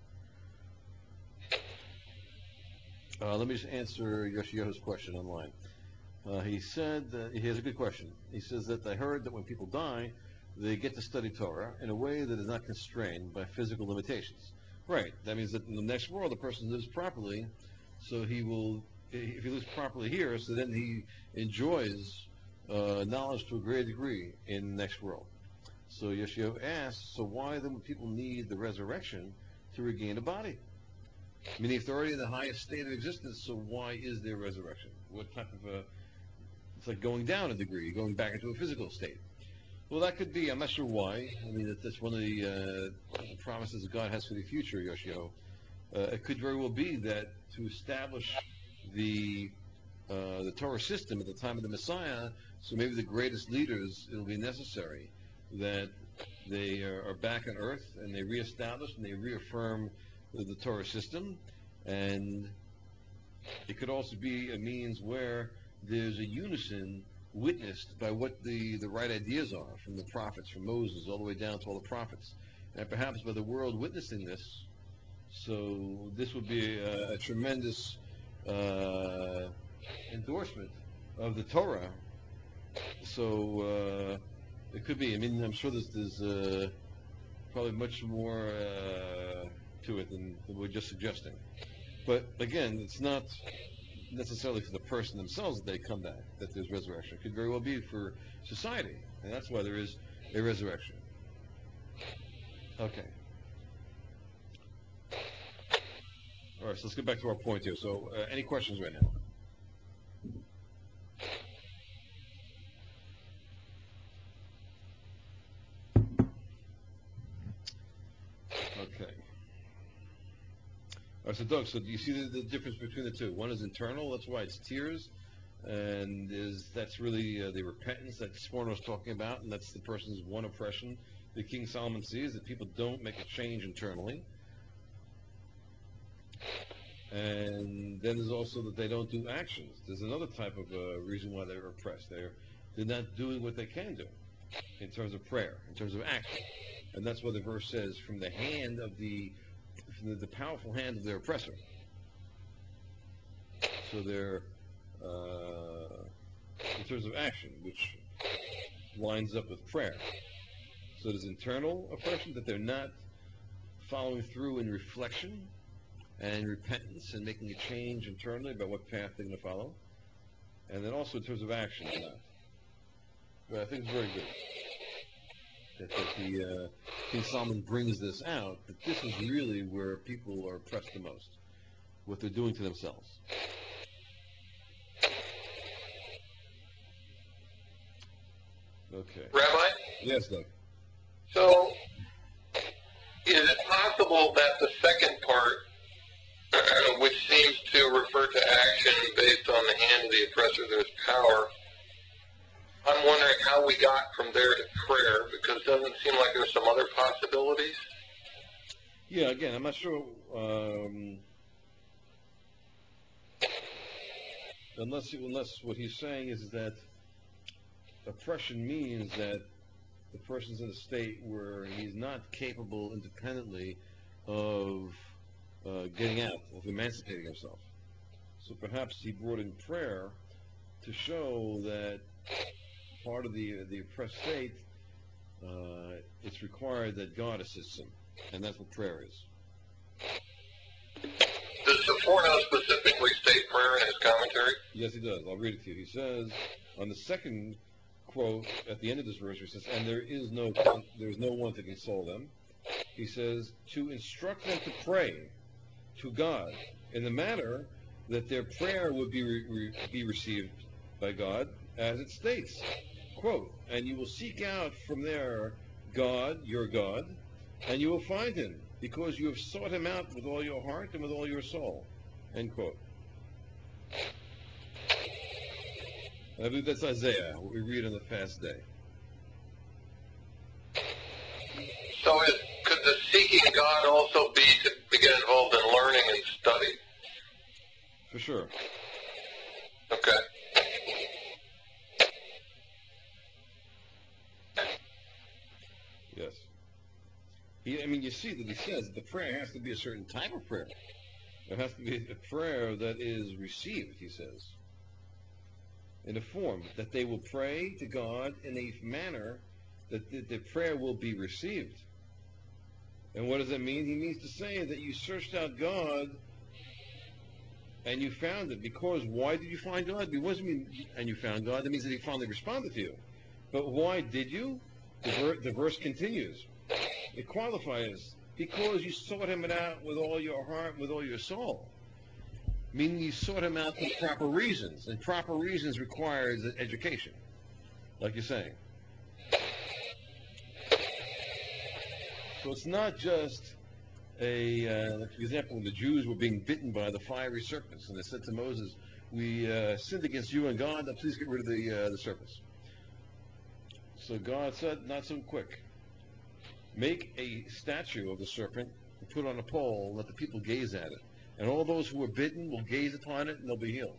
Uh, let me just answer Yoshio's question online. Uh, he said that, he has a good question. He says that I heard that when people die, they get to study Torah in a way that is not constrained by physical limitations. Right. That means that in the next world, the person lives properly, so he will, if he lives properly here, so then he enjoys uh, knowledge to a great degree in the next world. So Yoshio asks, so why then would people need the resurrection to regain a body? Meaning, if they're already in the highest state of existence, so why is there resurrection? What type of a... It's like going down a degree, going back into a physical state. Well, that could be. I'm not sure why. I mean, that, that's one of the, uh, the promises that God has for the future, Yoshio. Uh, it could very well be that to establish the uh, the Torah system at the time of the Messiah, so maybe the greatest leaders, it'll be necessary that they are, are back on earth and they reestablish and they reaffirm the, the Torah system. And it could also be a means where there's a unison witnessed by what the, the right ideas are from the prophets, from Moses all the way down to all the prophets. And perhaps by the world witnessing this, so this would be a, a tremendous uh, endorsement of the Torah. So uh, it could be. I mean, I'm sure there's, there's uh, probably much more uh, to it than, than we're just suggesting. But again, it's not necessarily for the person themselves that they come back, that there's resurrection. It could very well be for society, and that's why there is a resurrection. Okay. All right, so let's get back to our point here. So, uh, any questions right now? Okay. All right, so Doug, so do you see the, the difference between the two? One is internal, that's why it's tears, and is that's really uh, the repentance that Sforno was talking about, and that's the person's one oppression that King Solomon sees, that people don't make a change internally. And then there's also that they don't do actions. There's another type of uh, reason why they're oppressed. They're, they're not doing what they can do in terms of prayer, in terms of action. And that's what the verse says, from the hand of the, from the, the powerful hand of their oppressor. So they're, uh, in terms of action, which lines up with prayer. So there's internal oppression, that they're not following through in reflection and repentance and making a change internally about what path they're going to follow. And then also in terms of action, they're not. But I think it's very good that, that the uh, King Solomon brings this out, that this is really where people are oppressed the most, what they're doing to themselves. Okay. Rabbi? Yes, Doug. So, is it possible that the second part, which seems to refer to action based on the hand of the oppressor, there's power, I'm wondering how we got from there to prayer, because it doesn't seem like there's some other possibilities. Yeah, again, I'm not sure, um, unless, unless what he's saying is that oppression means that the person's in a state where he's not capable independently of uh, getting out, of emancipating himself. So perhaps he brought in prayer to show that part of the the oppressed state, uh, it's required that God assists him, and that's what prayer is. Does Sforno specifically state prayer in his commentary? Yes, he does. I'll read it to you. He says on the second quote at the end of this verse, he says, "And there is no there is no one to console them." He says to instruct them to pray to God in the manner that their prayer would be re- re- be received by God, as it states, quote, "And you will seek out from there God, your God, and you will find him, because you have sought him out with all your heart and with all your soul," end quote. I believe that's Isaiah, what we read on the fast day. So it, could the seeking God also be to, to get involved in learning and study? For sure. Okay. Yes. He, I mean, you see that he says the prayer has to be a certain type of prayer. It has to be a prayer that is received, he says, in a form that they will pray to God in a manner that the, the prayer will be received. And what does that mean? He means to say that you searched out God and you found it. Because why did you find God? It wasn't mean, and you found God. That means that he finally responded to you. But why did you? The, ver- the verse continues. It qualifies Because you sought him out with all your heart, with all your soul. Meaning you sought him out for proper reasons, and proper reasons requires education, like you're saying. So it's not just a, uh, like for example, when the Jews were being bitten by the fiery serpents, and they said to Moses, "We uh, sinned against you and God. Now please get rid of the uh, the serpents." So God said, "Not so quick. Make a statue of the serpent and put it on a pole. And let the people gaze at it, and all those who are bitten will gaze upon it, and they'll be healed."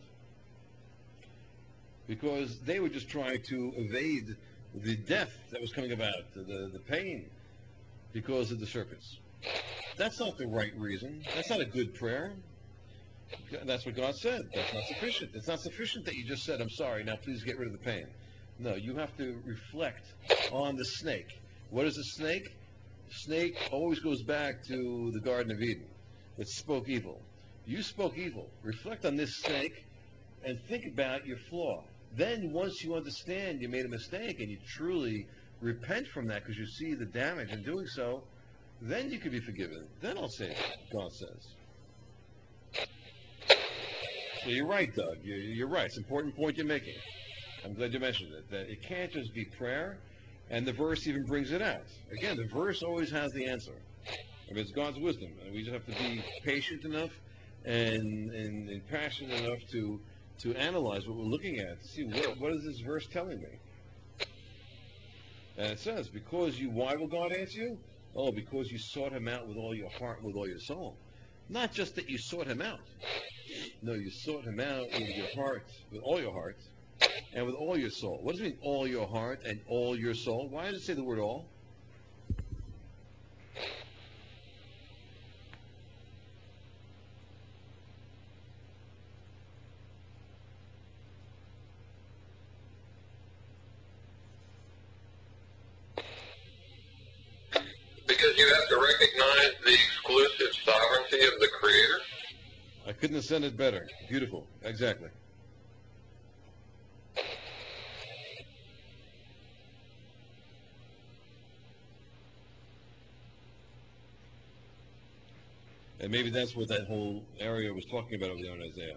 Because they were just trying to evade the death that was coming about, the the pain, because of the serpents. That's not the right reason. That's not a good prayer. That's what God said. That's not sufficient. It's not sufficient that you just said, "I'm sorry, now please get rid of the pain." No, you have to reflect on the snake. What is a snake? Snake always goes back to the Garden of Eden. It spoke evil. You spoke evil. Reflect on this snake and think about your flaw. Then once you understand you made a mistake and you truly repent from that because you see the damage in doing so, then you can be forgiven. Then I'll say it, God says. So you're right, Doug. You're, you're right. It's an important point you're making. I'm glad you mentioned it. That it can't just be prayer, and the verse even brings it out. Again, the verse always has the answer. I mean, it's God's wisdom, and we just have to be patient enough and, and, and passionate enough to to analyze what we're looking at, to see what, what is this verse telling me. And it says, because you, why will God answer you? Oh, because you sought him out with all your heart, with all your soul. Not just that you sought him out. No, you sought him out with your heart, with all your heart, and with all your soul. What does it mean, all your heart and all your soul? Why does it say the word all? Because you have to recognize the exclusive sovereignty of the Creator. I couldn't have said it better. Beautiful. Exactly. And maybe that's what that whole area was talking about over there in Isaiah.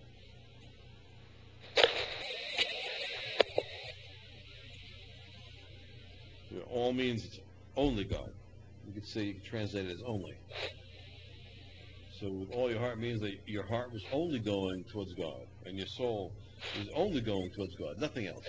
All means it's only God. You could say, you could translate it as only. So with all your heart means that your heart was only going towards God, and your soul was only going towards God, nothing else.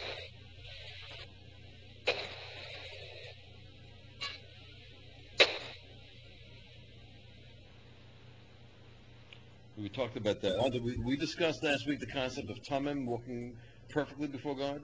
We talked about that. We, we discussed last week the concept of tamim, walking perfectly before God.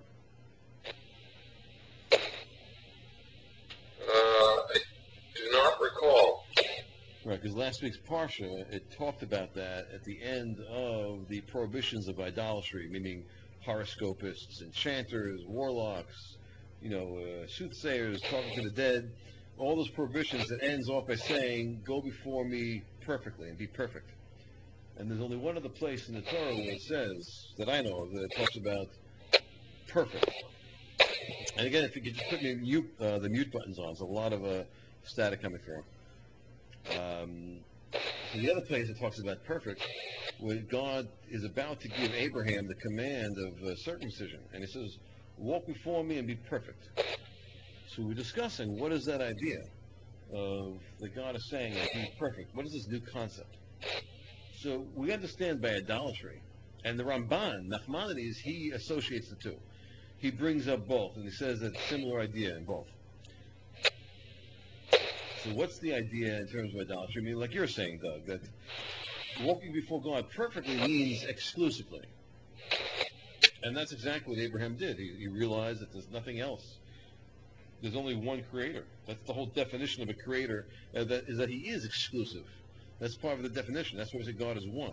Uh, I do not recall. Right, because last week's Parsha, it talked about that at the end of the prohibitions of idolatry, meaning horoscopists, enchanters, warlocks, you know, uh, soothsayers, talking to the dead, all those prohibitions that ends off by saying, go before me perfectly and be perfect. And there's only one other place in the Torah where it says, that I know of, that it talks about perfect. And again, if you could just put me mute, uh, the mute buttons on, there's a lot of uh, static coming through. Um, so the other place it talks about perfect, where God is about to give Abraham the command of uh, circumcision. And he says, walk before me and be perfect. So we're discussing what is that idea of that God is saying, like, be perfect. What is this new concept? So we understand by idolatry. And the Ramban, Nachmanides, he associates the two. He brings up both, and he says that similar idea in both. So what's the idea in terms of idolatry? I mean, like you're saying, Doug, that walking before God perfectly means exclusively. And that's exactly what Abraham did. He, he realized that there's nothing else. There's only one creator. That's the whole definition of a creator, uh, that is that he is exclusive. That's part of the definition. That's why we say God is one.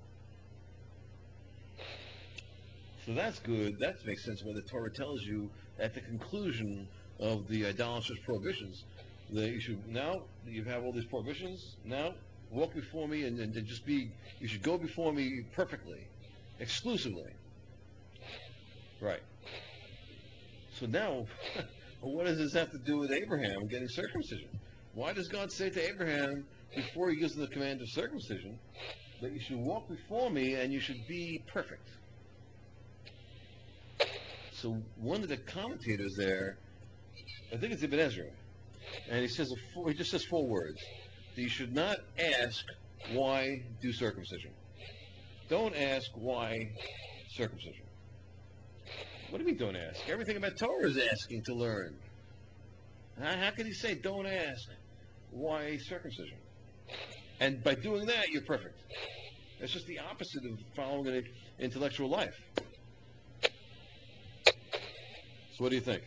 So that's good. That makes sense when the Torah tells you at the conclusion of the idolatrous prohibitions that you should, now you have all these prohibitions, now walk before me and, and, and just be, you should go before me perfectly, exclusively. Right. So now, what does this have to do with Abraham getting circumcision? Why does God say to Abraham, before he gives him the command of circumcision, that you should walk before me and you should be perfect? So one of the commentators there, I think it's Ibn Ezra, and he says a four, he just says four words. You should not ask, why do circumcision? Don't ask why circumcision. What do you mean don't ask? Everything about Torah is asking to learn. How, how can he say don't ask why circumcision? And by doing that, you're perfect. That's just the opposite of following an intellectual life. So what do you think?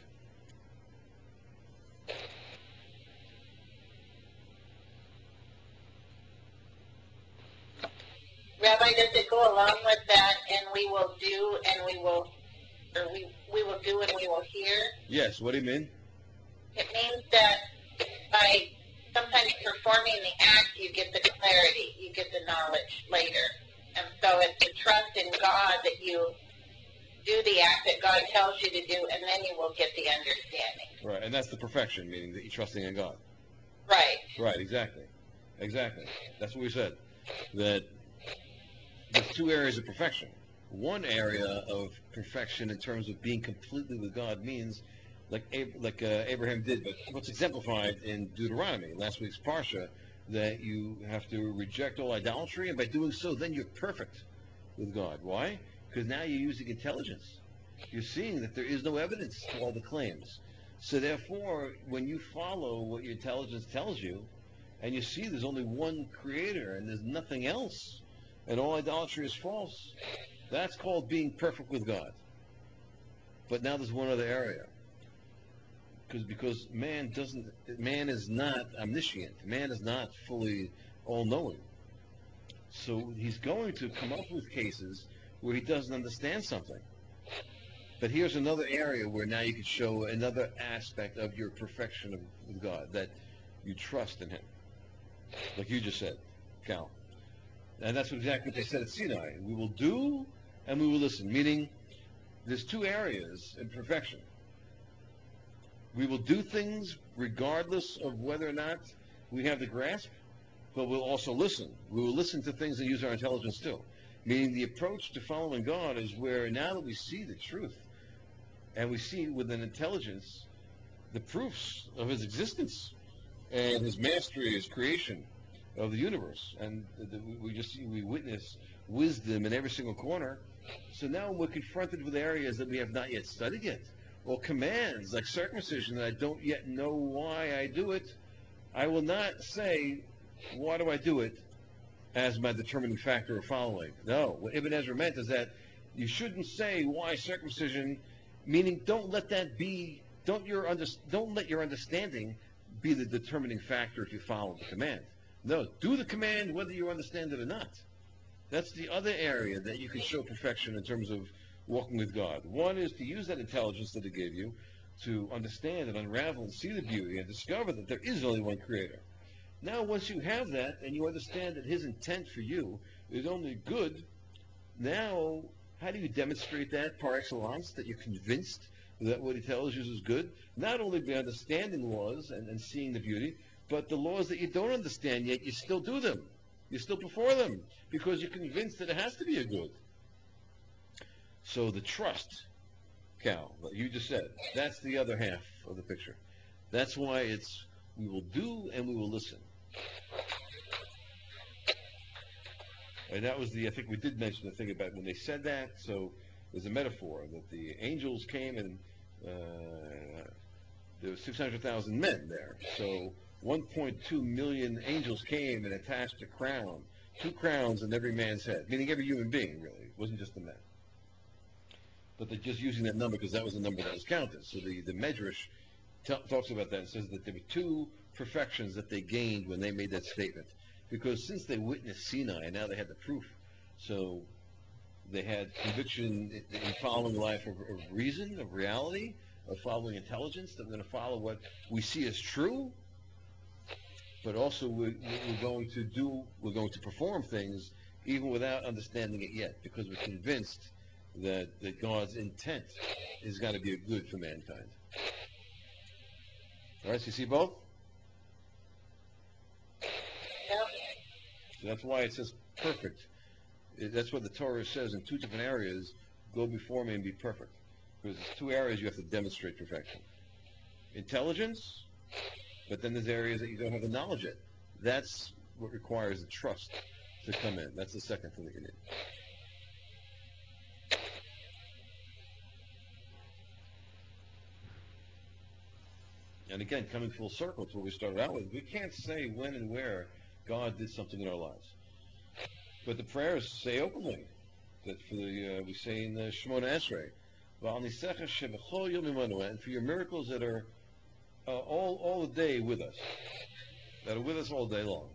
Rabbi, does it go along with that, and we will do, and we will, or we, we will do, and we will hear? Yes, what do you mean? It means that by sometimes performing the act, you get the clarity, you get the knowledge later. And so it's to trust in God that you do the act that God tells you to do, and then you will get the understanding. Right, and that's the perfection, meaning that you're trusting in God. Right. Right, exactly. Exactly. That's what we said. That there's two areas of perfection. One area of perfection in terms of being completely with God means, like like uh, Abraham did, but what's exemplified in Deuteronomy, last week's Parsha, that you have to reject all idolatry, and by doing so, then you're perfect with God. Why? Because now you're using intelligence. You're seeing that there is no evidence to all the claims. So therefore, when you follow what your intelligence tells you, and you see there's only one creator and there's nothing else, and all idolatry is false, that's called being perfect with God. But now there's one other area. Because because man doesn't, man is not omniscient. Man is not fully all-knowing. So he's going to come up with cases where he doesn't understand something. But here's another area where now you can show another aspect of your perfection of, with God, that you trust in him. Like you just said, Cal. And that's exactly what they said at Sinai. We will do and we will listen. Meaning, there's two areas in perfection. We will do things regardless of whether or not we have the grasp, but we'll also listen. We will listen to things and use our intelligence too. Meaning the approach to following God is where now that we see the truth, and we see with an intelligence the proofs of his existence and his mastery, his creation of the universe, and the, the, we just see, we witness wisdom in every single corner. So now we're confronted with areas that we have not yet studied yet, or commands like circumcision that I don't yet know why I do it. I will not say, why do I do it, as my determining factor of following. No, what Ibn Ezra meant is that you shouldn't say why circumcision, meaning don't let that be, don't your under, don't let your understanding be the determining factor if you follow the command. No, do the command whether you understand it or not. That's the other area that you can show perfection in terms of walking with God. One is to use that intelligence that he gave you to understand and unravel and see the beauty and discover that there is only one creator. Now, once you have that and you understand that his intent for you is only good, now how do you demonstrate that par excellence, that you're convinced that what he tells you is good? Not only by understanding laws and, and seeing the beauty, but the laws that you don't understand yet, you still do them. You still perform them because you're convinced that it has to be a good. So the trust, Cal, that you just said, that's the other half of the picture. That's why it's we will do and we will listen. And that was the, I think we did mention the thing about when they said that, so there's a metaphor that the angels came and uh, there were six hundred thousand men there. So one point two million angels came and attached a crown, two crowns on every man's head, meaning every human being, really. It wasn't just the men. But they're just using that number because that was the number that was counted. So the, the Medrash t- talks about that and says that there were two perfections that they gained when they made that statement. Because since they witnessed Sinai, now they had the proof. So they had conviction in, in following life of, of reason, of reality, of following intelligence. They're going to follow what we see as true, but also we're, we're going to do, we're going to perform things even without understanding it yet, because we're convinced that, that God's intent is going to be a good for mankind. All right, so you see both? So that's why it says perfect. It, that's what the Torah says in two different areas, go before me and be perfect. Because there's two areas you have to demonstrate perfection. Intelligence, but then there's areas that you don't have the knowledge in. That's what requires the trust to come in. That's the second thing that you need. And again, coming full circle to what we started out with, we can't say when and where God did something in our lives. But the prayers say openly that for the, uh, we say in the Shemona Esrei, and for your miracles that are uh, all, all the day with us, that are with us all day long.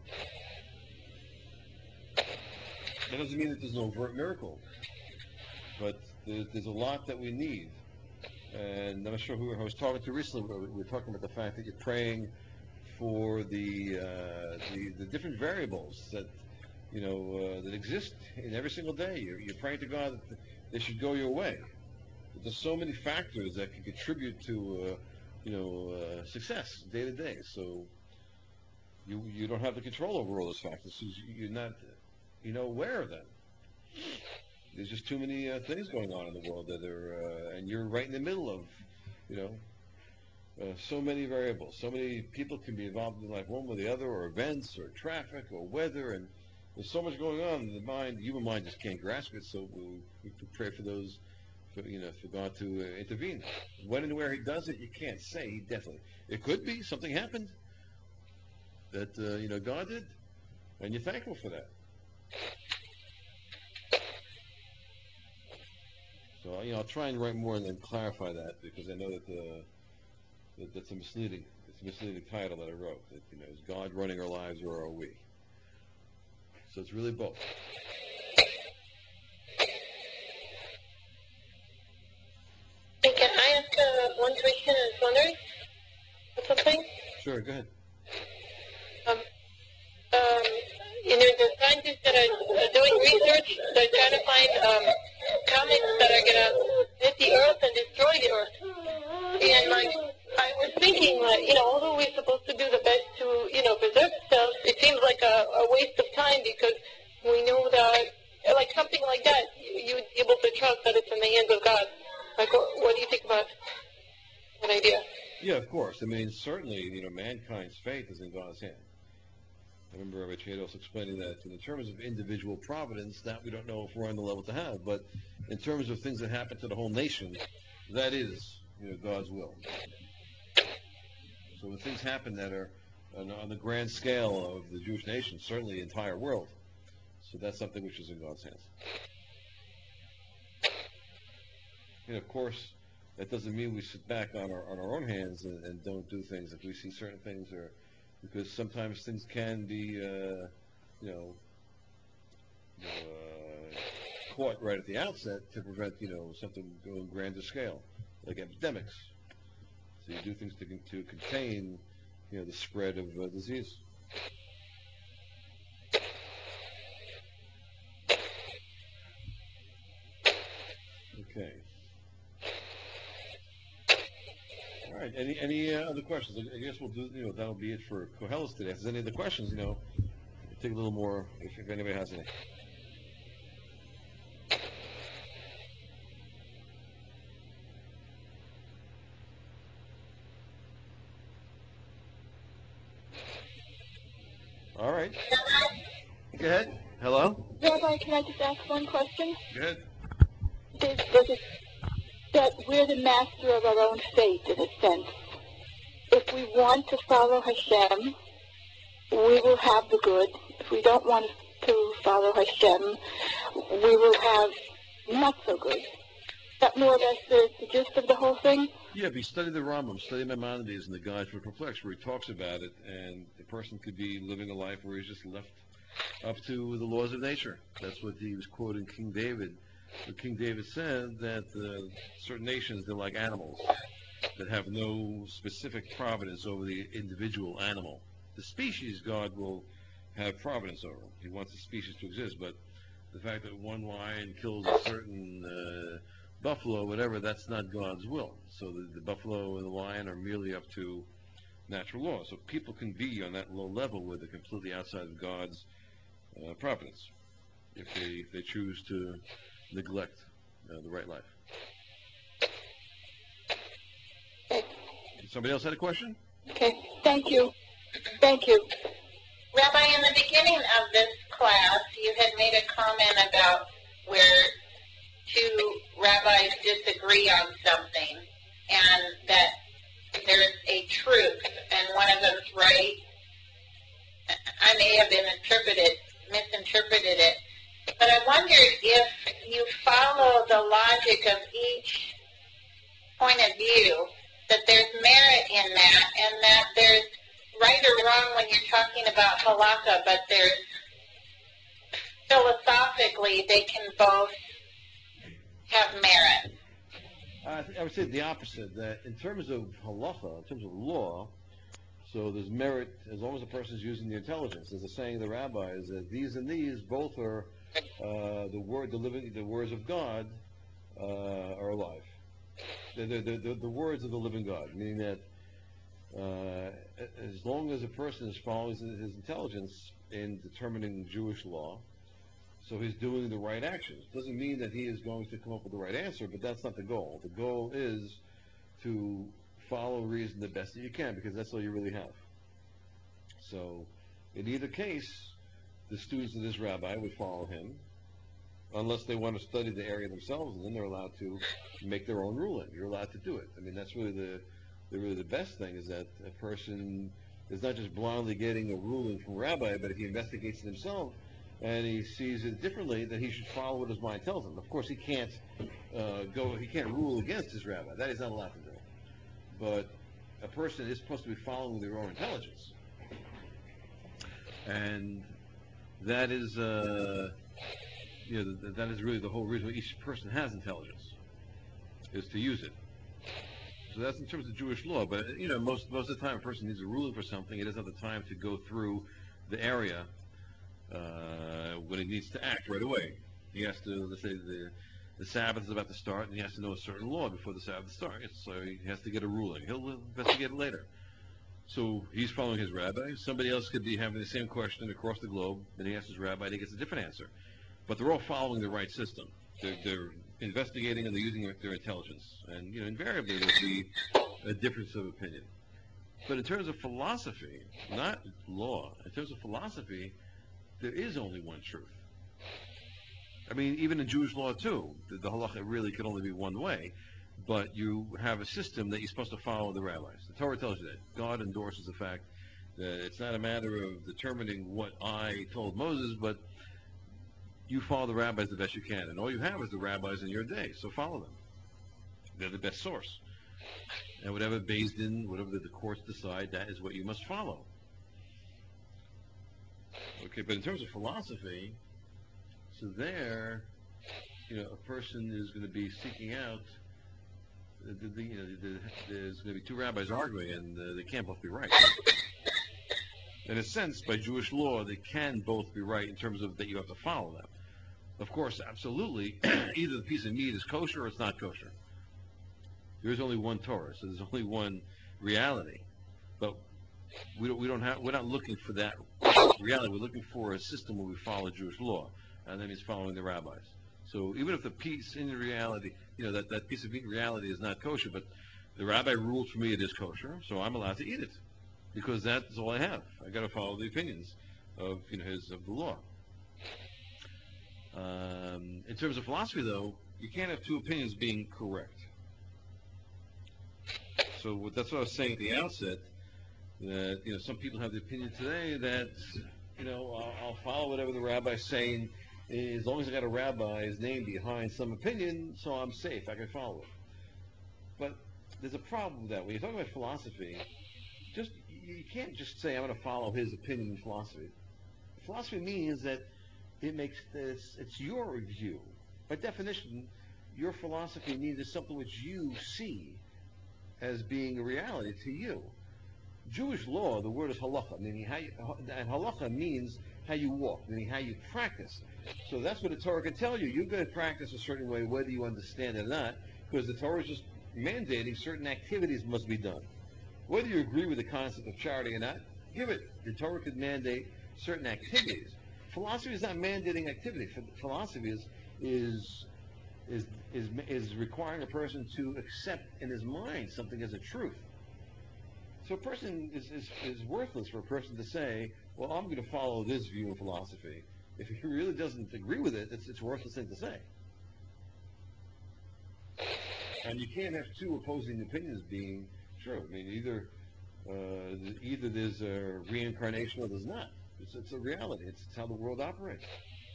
That doesn't mean that there's no overt miracle, but there's, there's a lot that we need. And I'm not sure who I was talking to recently. We were talking about the fact that you're praying for the uh, the, the different variables that you know uh, that exist in every single day. You're, you're praying to God that they should go your way. But there's so many factors that can contribute to uh, you know uh, success day to day. So you you don't have the control over all those factors. So you're not you know aware of them. There's just too many uh, things going on in the world that are, uh, and you're right in the middle of, you know, uh, so many variables. So many people can be involved in life, one or the other, or events, or traffic, or weather, and there's so much going on. The mind, the human mind, just can't grasp it. So we, we pray for those, for, you know, for God to uh, intervene. When and where He does it, you can't say. He definitely. It could be something happened that uh, you know God did, and you're thankful for that. So you know, I'll try and write more and then clarify that because I know that, uh, that that's a misleading, it's a misleading title that I wrote. That you know, is God running our lives or are we? So it's really both. And can I ask uh, one question? I was wondering something. Sure, go ahead. Um, um, you know, the scientists that are uh, doing research, they're trying to find um, comets that are going to hit the Earth and destroy the Earth. And, like, I was thinking, like, you know, although we're supposed to do the best to, you know, preserve stuff, it seems like a, a waste of time because we know that, like, something like that, you, you would be able to trust that it's in the hands of God. Like, what, what do you think about that idea? Yeah, of course. I mean, certainly, you know, mankind's faith is in God's hand. I remember Rabbi Chados explaining that in terms of individual providence, that we don't know if we're on the level to have, but in terms of things that happen to the whole nation, that is, you know, God's will. So when things happen that are on, on the grand scale of the Jewish nation, certainly the entire world, so that's something which is in God's hands. And of course, that doesn't mean we sit back on our on our own hands and, and don't do things if we see certain things, or because sometimes things can be, uh, you know, you know uh, caught right at the outset to prevent, you know, something going grander scale, like epidemics. So you do things to to contain, you know, the spread of uh, disease. Okay. All right. Any any uh, other questions? I guess we'll do. You know, that'll be it for Koheles today. If there's any other questions, you know, we'll take a little more if, if anybody has any. All right. Go ahead. Hello. Rabbi, can I just ask one question? Go ahead. There's, there's a, that we're the master of our own fate, in a sense. If we want to follow Hashem, we will have the good. If we don't want to follow Hashem, we will have not so good. Is that more or less the, the gist of the whole thing? Yeah, if you study the Rambam, study Maimonides and the Guide for Perplexed, where he talks about it, and the person could be living a life where he's just left up to the laws of nature. That's what he was quoting King David. Where King David said that uh, certain nations, they're like animals that have no specific providence over the individual animal. The species, God will have providence over. He wants the species to exist, but the fact that one lion kills a certain uh, buffalo, whatever, that's not God's will. So the, the buffalo and the lion are merely up to natural law. So people can be on that low level where they're completely outside of God's uh, providence if they if they choose to neglect uh, the right life. Somebody else had a question? Okay, thank you. Thank you. Rabbi, in the beginning of this class, you had made a comment about where two rabbis disagree on something, and that there's a truth, and one of them's right. I may have been interpreted, misinterpreted it, but I wondered if you follow the logic of each point of view, that there's merit in that, and that there's right or wrong when you're talking about halakha, but there's philosophically they can both have merit. I, th- I would say the opposite, that in terms of halacha, in terms of law, so there's merit as long as a person is using the intelligence. There's a saying of the rabbis that these and these both are uh, the word, the living, the words of God uh, are alive. The, the, the, the words of the living God, meaning that uh, as long as a person is following his intelligence in determining Jewish law, so he's doing the right actions. Doesn't mean that he is going to come up with the right answer, but that's not the goal. The goal is to follow reason the best that you can, because that's all you really have. So in either case, the students of this rabbi would follow him, unless they want to study the area themselves, and then they're allowed to make their own ruling. You're allowed to do it. I mean, that's really the, the really the best thing, is that a person is not just blindly getting a ruling from a rabbi, but if he investigates it himself and he sees it differently, then he should follow what his mind tells him. Of course, he can't uh, go, he can't rule against his rabbi. That he's not allowed to do. But a person is supposed to be following their own intelligence, and that is. Uh, You know, th- that is really the whole reason why each person has intelligence, is to use it. So that's in terms of Jewish law. But, you know, most most of the time a person needs a ruling for something. He doesn't have the time to go through the area uh, when he needs to act right away. He has to, let's say the, the Sabbath is about to start, and he has to know a certain law before the Sabbath starts. So he has to get a ruling. He'll investigate it later. So he's following his rabbi. Somebody else could be having the same question across the globe, and he asks his rabbi, and he gets a different answer. But they're all following the right system. They're, they're investigating and they're using their, their intelligence. And, you know, invariably there'll be a difference of opinion. But in terms of philosophy, not law, in terms of philosophy, there is only one truth. I mean, even in Jewish law too, the, the halacha really can only be one way. But you have a system that you're supposed to follow the rabbis. The Torah tells you that. God endorses the fact that it's not a matter of determining what I told Moses, but you follow the rabbis the best you can, and all you have is the rabbis in your day, so follow them. They're the best source. And whatever Beis Din, whatever the courts decide, that is what you must follow. Okay, but in terms of philosophy, so there, you know, a person is going to be seeking out, the, the, you know, the, there's going to be two rabbis arguing, and uh, they can't both be right. In a sense, by Jewish law, they can both be right in terms of that you have to follow them. Of course, absolutely, either the piece of meat is kosher or it's not kosher. There is only one Torah, so there's only one reality. But we don't, we don't have, we're not looking for that reality. We're looking for a system where we follow Jewish law, and that means following the rabbis. So even if the piece in reality, you know, that, that piece of meat in reality is not kosher, but the rabbi ruled for me it is kosher, so I'm allowed to eat it, because that's all I have. I got to follow the opinions of, you know, his of the law. Um, in terms of philosophy, though, you can't have two opinions being correct. So what, that's what I was saying at the outset, that, you know, some people have the opinion today that, you know, I'll, I'll follow whatever the rabbi's saying, as long as I got a rabbi's name behind some opinion, so I'm safe, I can follow it. But there's a problem with that. When you talk about philosophy, just you can't just say, I'm going to follow his opinion in philosophy. Philosophy means that it makes this, it's your view. By definition, your philosophy means it's something which you see as being a reality to you. Jewish law, the word is halacha, meaning how you, and halacha means how you walk, meaning how you practice. So that's what the Torah can tell you. You're going to practice a certain way, whether you understand it or not, because the Torah is just mandating certain activities must be done. Whether you agree with the concept of charity or not, give it. The Torah could mandate certain activities. philosophy is not mandating activity. Ph- Philosophy is is is is is requiring a person to accept in his mind something as a truth. So a person is, is, is worthless for a person to say, well, I'm going to follow this view of philosophy. If he really doesn't agree with it, it's, it's a worthless thing to say. And you can't have two opposing opinions being true. I mean, either uh, either there's a reincarnation or there's not. It's, it's a reality. It's, it's how the world operates.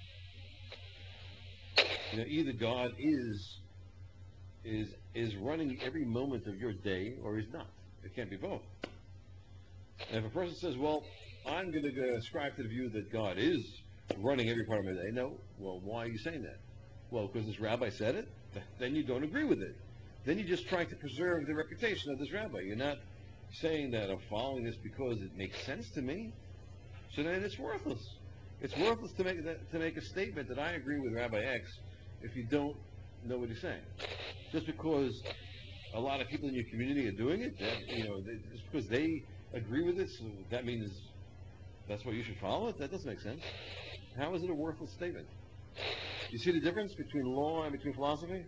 You know, either God is is is running every moment of your day, or he's not. It can't be both. And if a person says, well, I'm going to ascribe to the view that God is running every part of my day, no, well, why are you saying that? Well, because this rabbi said it? Then you don't agree with it. Then you're just trying to preserve the reputation of this rabbi. You're not saying that I'm following this because it makes sense to me. So then it's worthless. It's worthless to make that, to make a statement that I agree with Rabbi X if you don't know what he's saying. Just because a lot of people in your community are doing it, that, you know, they, just because they agree with it, so that means that's why you should follow it? That doesn't make sense. How is it a worthless statement? You see the difference between law and between philosophy?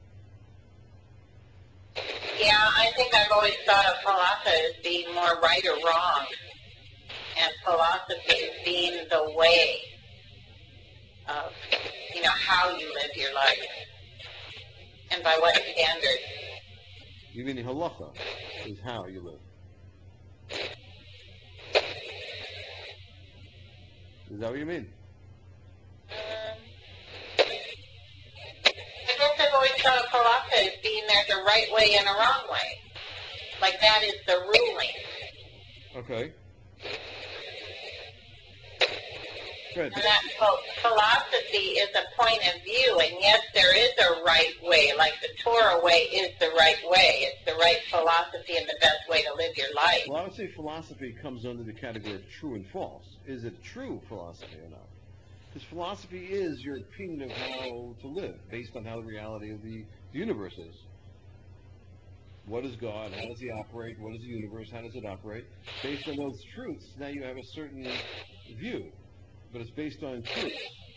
Yeah, I think I've always thought of philosophy as being more right or wrong, and philosophy as being the way of, you know, how you live your life, and by what standards. You mean the halacha is how you live. Is that what you mean? Um, I guess I've always thought of philosophy as being there's a right way and a wrong way. Like that is the ruling. Okay. Good. And that ph- philosophy is a point of view, and yes, there is a right way, like the Torah way is the right way. It's the right philosophy and the best way to live your life. Well, I would say philosophy comes under the category of true and false. Is it true philosophy or not? Because philosophy is your opinion of how to live, based on how the reality of the universe is. What is God? How does he operate? What is the universe? How does it operate? Based on those truths, now you have a certain view. But it's based on truth.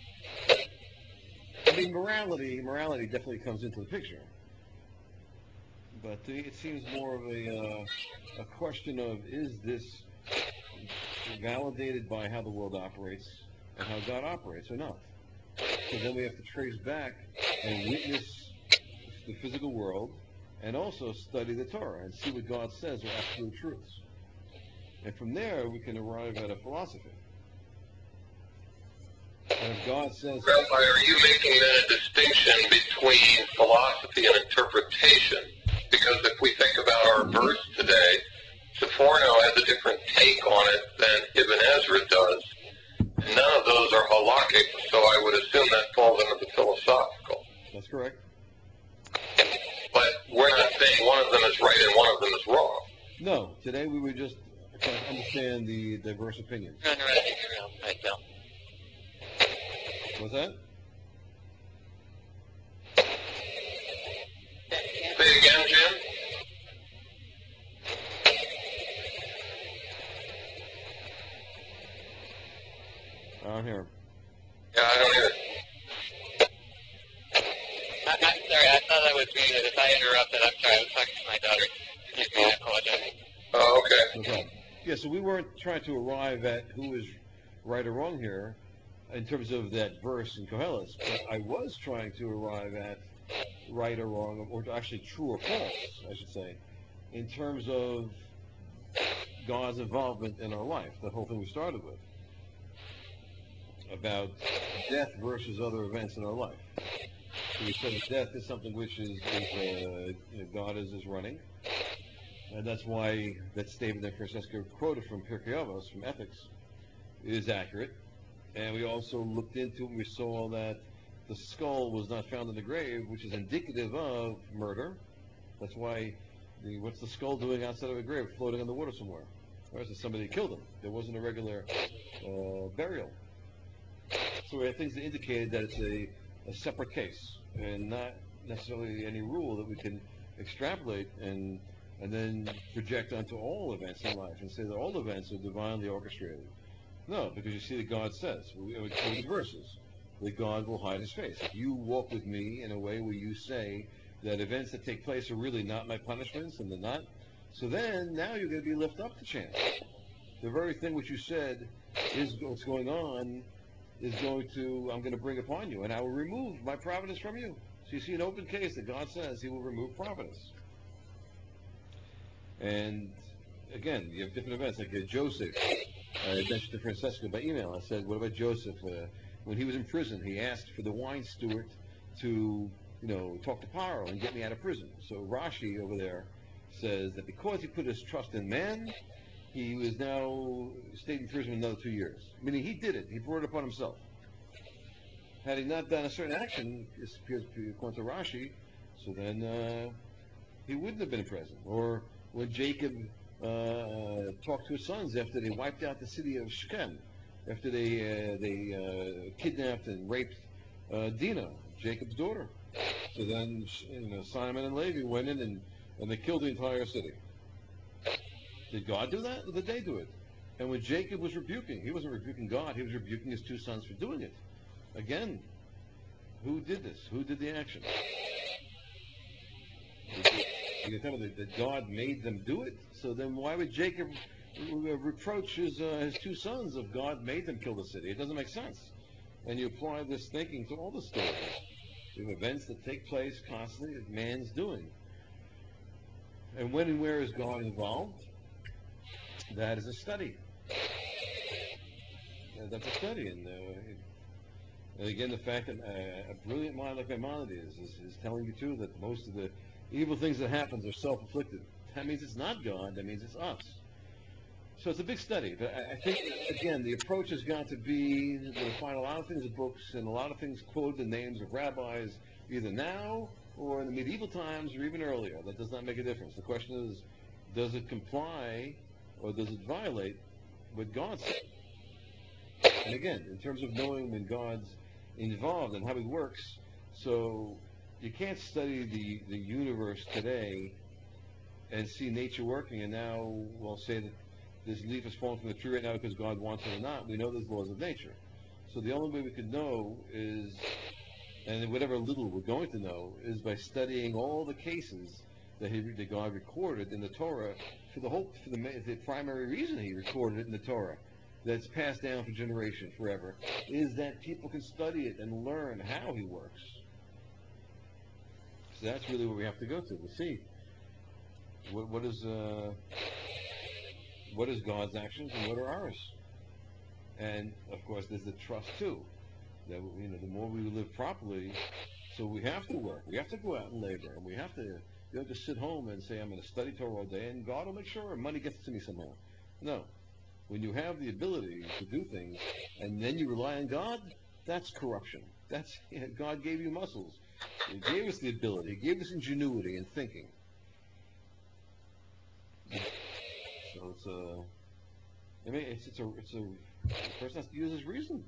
I mean, morality, morality definitely comes into the picture. But to me, it seems more of a, uh, a question of, is this validated by how the world operates and how God operates or not? So then we have to trace back and witness the physical world and also study the Torah and see what God says are absolute truths. And from there, we can arrive at a philosophy. And if God says... Rabbi, are you making then a distinction between philosophy and interpretation? Because if we think about our verse today, Seforno has a different take on it than Ibn Ezra does. And none of those are halakhic, so I would assume that falls under the philosophical. That's correct. But we're not saying one of them is right and one of them is wrong. No, today we would just try to understand the diverse opinions. What's that? Say it again, Jim? I don't hear him. Yeah, I don't hear. I, I'm sorry, I thought I was muted. If I interrupted, I'm sorry. I was talking to my daughter. I apologize. Oh, okay. No problem. Yeah, so we weren't trying to arrive at who is right or wrong here in terms of that verse in Koheles, but I was trying to arrive at right or wrong, or actually true or false, I should say, in terms of God's involvement in our life, the whole thing we started with, about death versus other events in our life. So we said that death is something which is, is uh, you know, God is, is running, and that's why that statement that Francesca quoted from Pirkei Avos, from Ethics, is accurate. And we also looked into it, and we saw that the skull was not found in the grave, which is indicative of murder. That's why, the, what's the skull doing outside of a grave, floating in the water somewhere? Or is it somebody killed him? There wasn't a regular uh, burial. So we had things that indicated that it's a, a separate case, and not necessarily any rule that we can extrapolate and and then project onto all events in life and say that all events are divinely orchestrated. No, because you see that God says, we have quoted verses, that God will hide his face. If you walk with me in a way where you say that events that take place are really not my punishments and they're not, so then now you're going to be lifted up to chance. The very thing which you said is what's going on is going to, I'm going to bring upon you, and I will remove my providence from you. So you see an open case that God says he will remove providence. And again, you have different events, like uh, Joseph. I mentioned to Francesca by email. I said, what about Joseph? Uh, when he was in prison, he asked for the wine steward to, you know, talk to Paro and get me out of prison. So Rashi over there says that because he put his trust in man, he was now stayed in prison another two years. Meaning he did it. He brought it upon himself. Had he not done a certain action, this appears according to Rashi, so then uh, he wouldn't have been in prison. Or when Jacob uh, talked to his sons after they wiped out the city of Shechem, after they uh, they uh, kidnapped and raped uh, Dinah, Jacob's daughter. So then, you know, Simon and Levi went in and, and they killed the entire city. Did God do that, or did they do it? And when Jacob was rebuking, he wasn't rebuking God, he was rebuking his two sons for doing it. Again, who did this? Who did the action? You can tell me that, that God made them do it. So then why would Jacob reproach his, uh, his two sons if God made them kill the city? It doesn't make sense. And you apply this thinking to all the stories. You have events that take place constantly that man's doing. And when and where is God involved? That is a study. Uh, that's a study. And, uh, and again, the fact that uh, a brilliant mind like Maimonides is, is telling you, too, that most of the evil things that happen are self-inflicted. That means it's not God. That means it's us. So it's a big study. But I, I think, again, the approach has got to be, we'll find a lot of things in books and a lot of things quote the names of rabbis, either now or in the medieval times or even earlier. That does not make a difference. The question is, does it comply or does it violate what God said? And again, in terms of knowing when God's involved and how he works, so you can't study the, the universe today and see nature working and now we'll say that this leaf is falling from the tree right now because God wants it or not. We know there's laws of nature. So the only way we could know is, and whatever little we're going to know, is by studying all the cases that, he, that God recorded in the Torah for the whole, for the, the primary reason he recorded it in the Torah, that's passed down for generation forever, is that people can study it and learn how he works. So that's really what we have to go to to see what, what is uh, what is God's actions and what are ours. And of course, there's the trust too. That, you know, the more we live properly, so we have to work. We have to go out and labor, and we have to. You don't just sit home and say, "I'm going to study Torah all day," and God will make sure money gets to me somehow. No. When you have the ability to do things, and then you rely on God, that's corruption. That's you know, God gave you muscles. He gave us the ability. He gave us ingenuity and thinking. So it's a. I mean, it's it's a it's a. The person has to use his reason.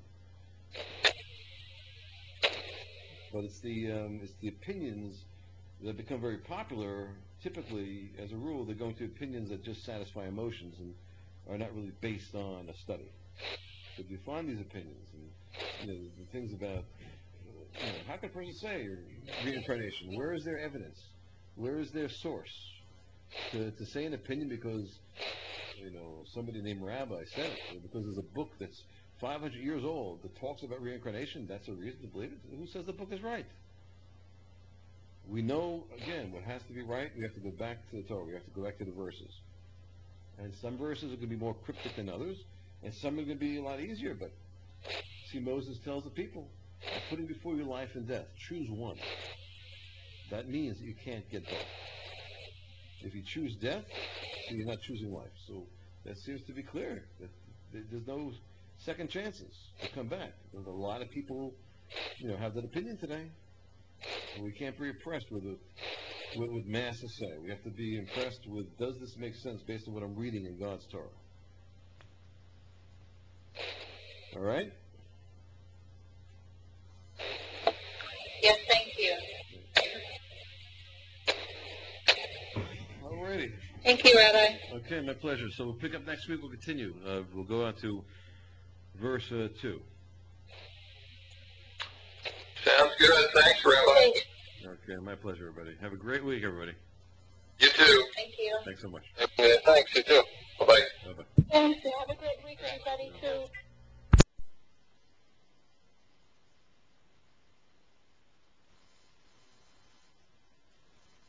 But it's the um, it's the opinions that become very popular. Typically, as a rule, they're going to opinions that just satisfy emotions and are not really based on a study. So if you find these opinions and you know, the things about you know, how can a person say reincarnation? Where is their evidence? Where is their source to, to say an opinion because you know somebody named Rabbi said it, or because there's a book that's five hundred years old that talks about reincarnation? That's a reason to believe it. Who says the book is right? We know again what has to be right. We have to go back to the Torah. We have to go back to the verses. And some verses are going to be more cryptic than others, and some are going to be a lot easier. But see, Moses tells the people, "I'm putting before you life and death. Choose one." That means that you can't get both. If you choose death, then you're not choosing life. So that seems to be clear. That there's no second chances to come back. There's a lot of people, you know, have that opinion today. And we can't be impressed with it. What would masses say? We have to be impressed with, does this make sense based on what I'm reading in God's Torah? All right? Yes, thank you. All righty. Thank you, Rabbi. Okay, my pleasure. So we'll pick up next week. We'll continue. Uh, we'll go on to verse uh, two. Sounds good. Thanks, Rabbi. Thanks. Okay, my pleasure, everybody. Have a great week, everybody. You too. Thank you. Thanks so much. Okay, thanks. You too. Bye-bye. Bye-bye. Thanks. Have a great week, everybody, too.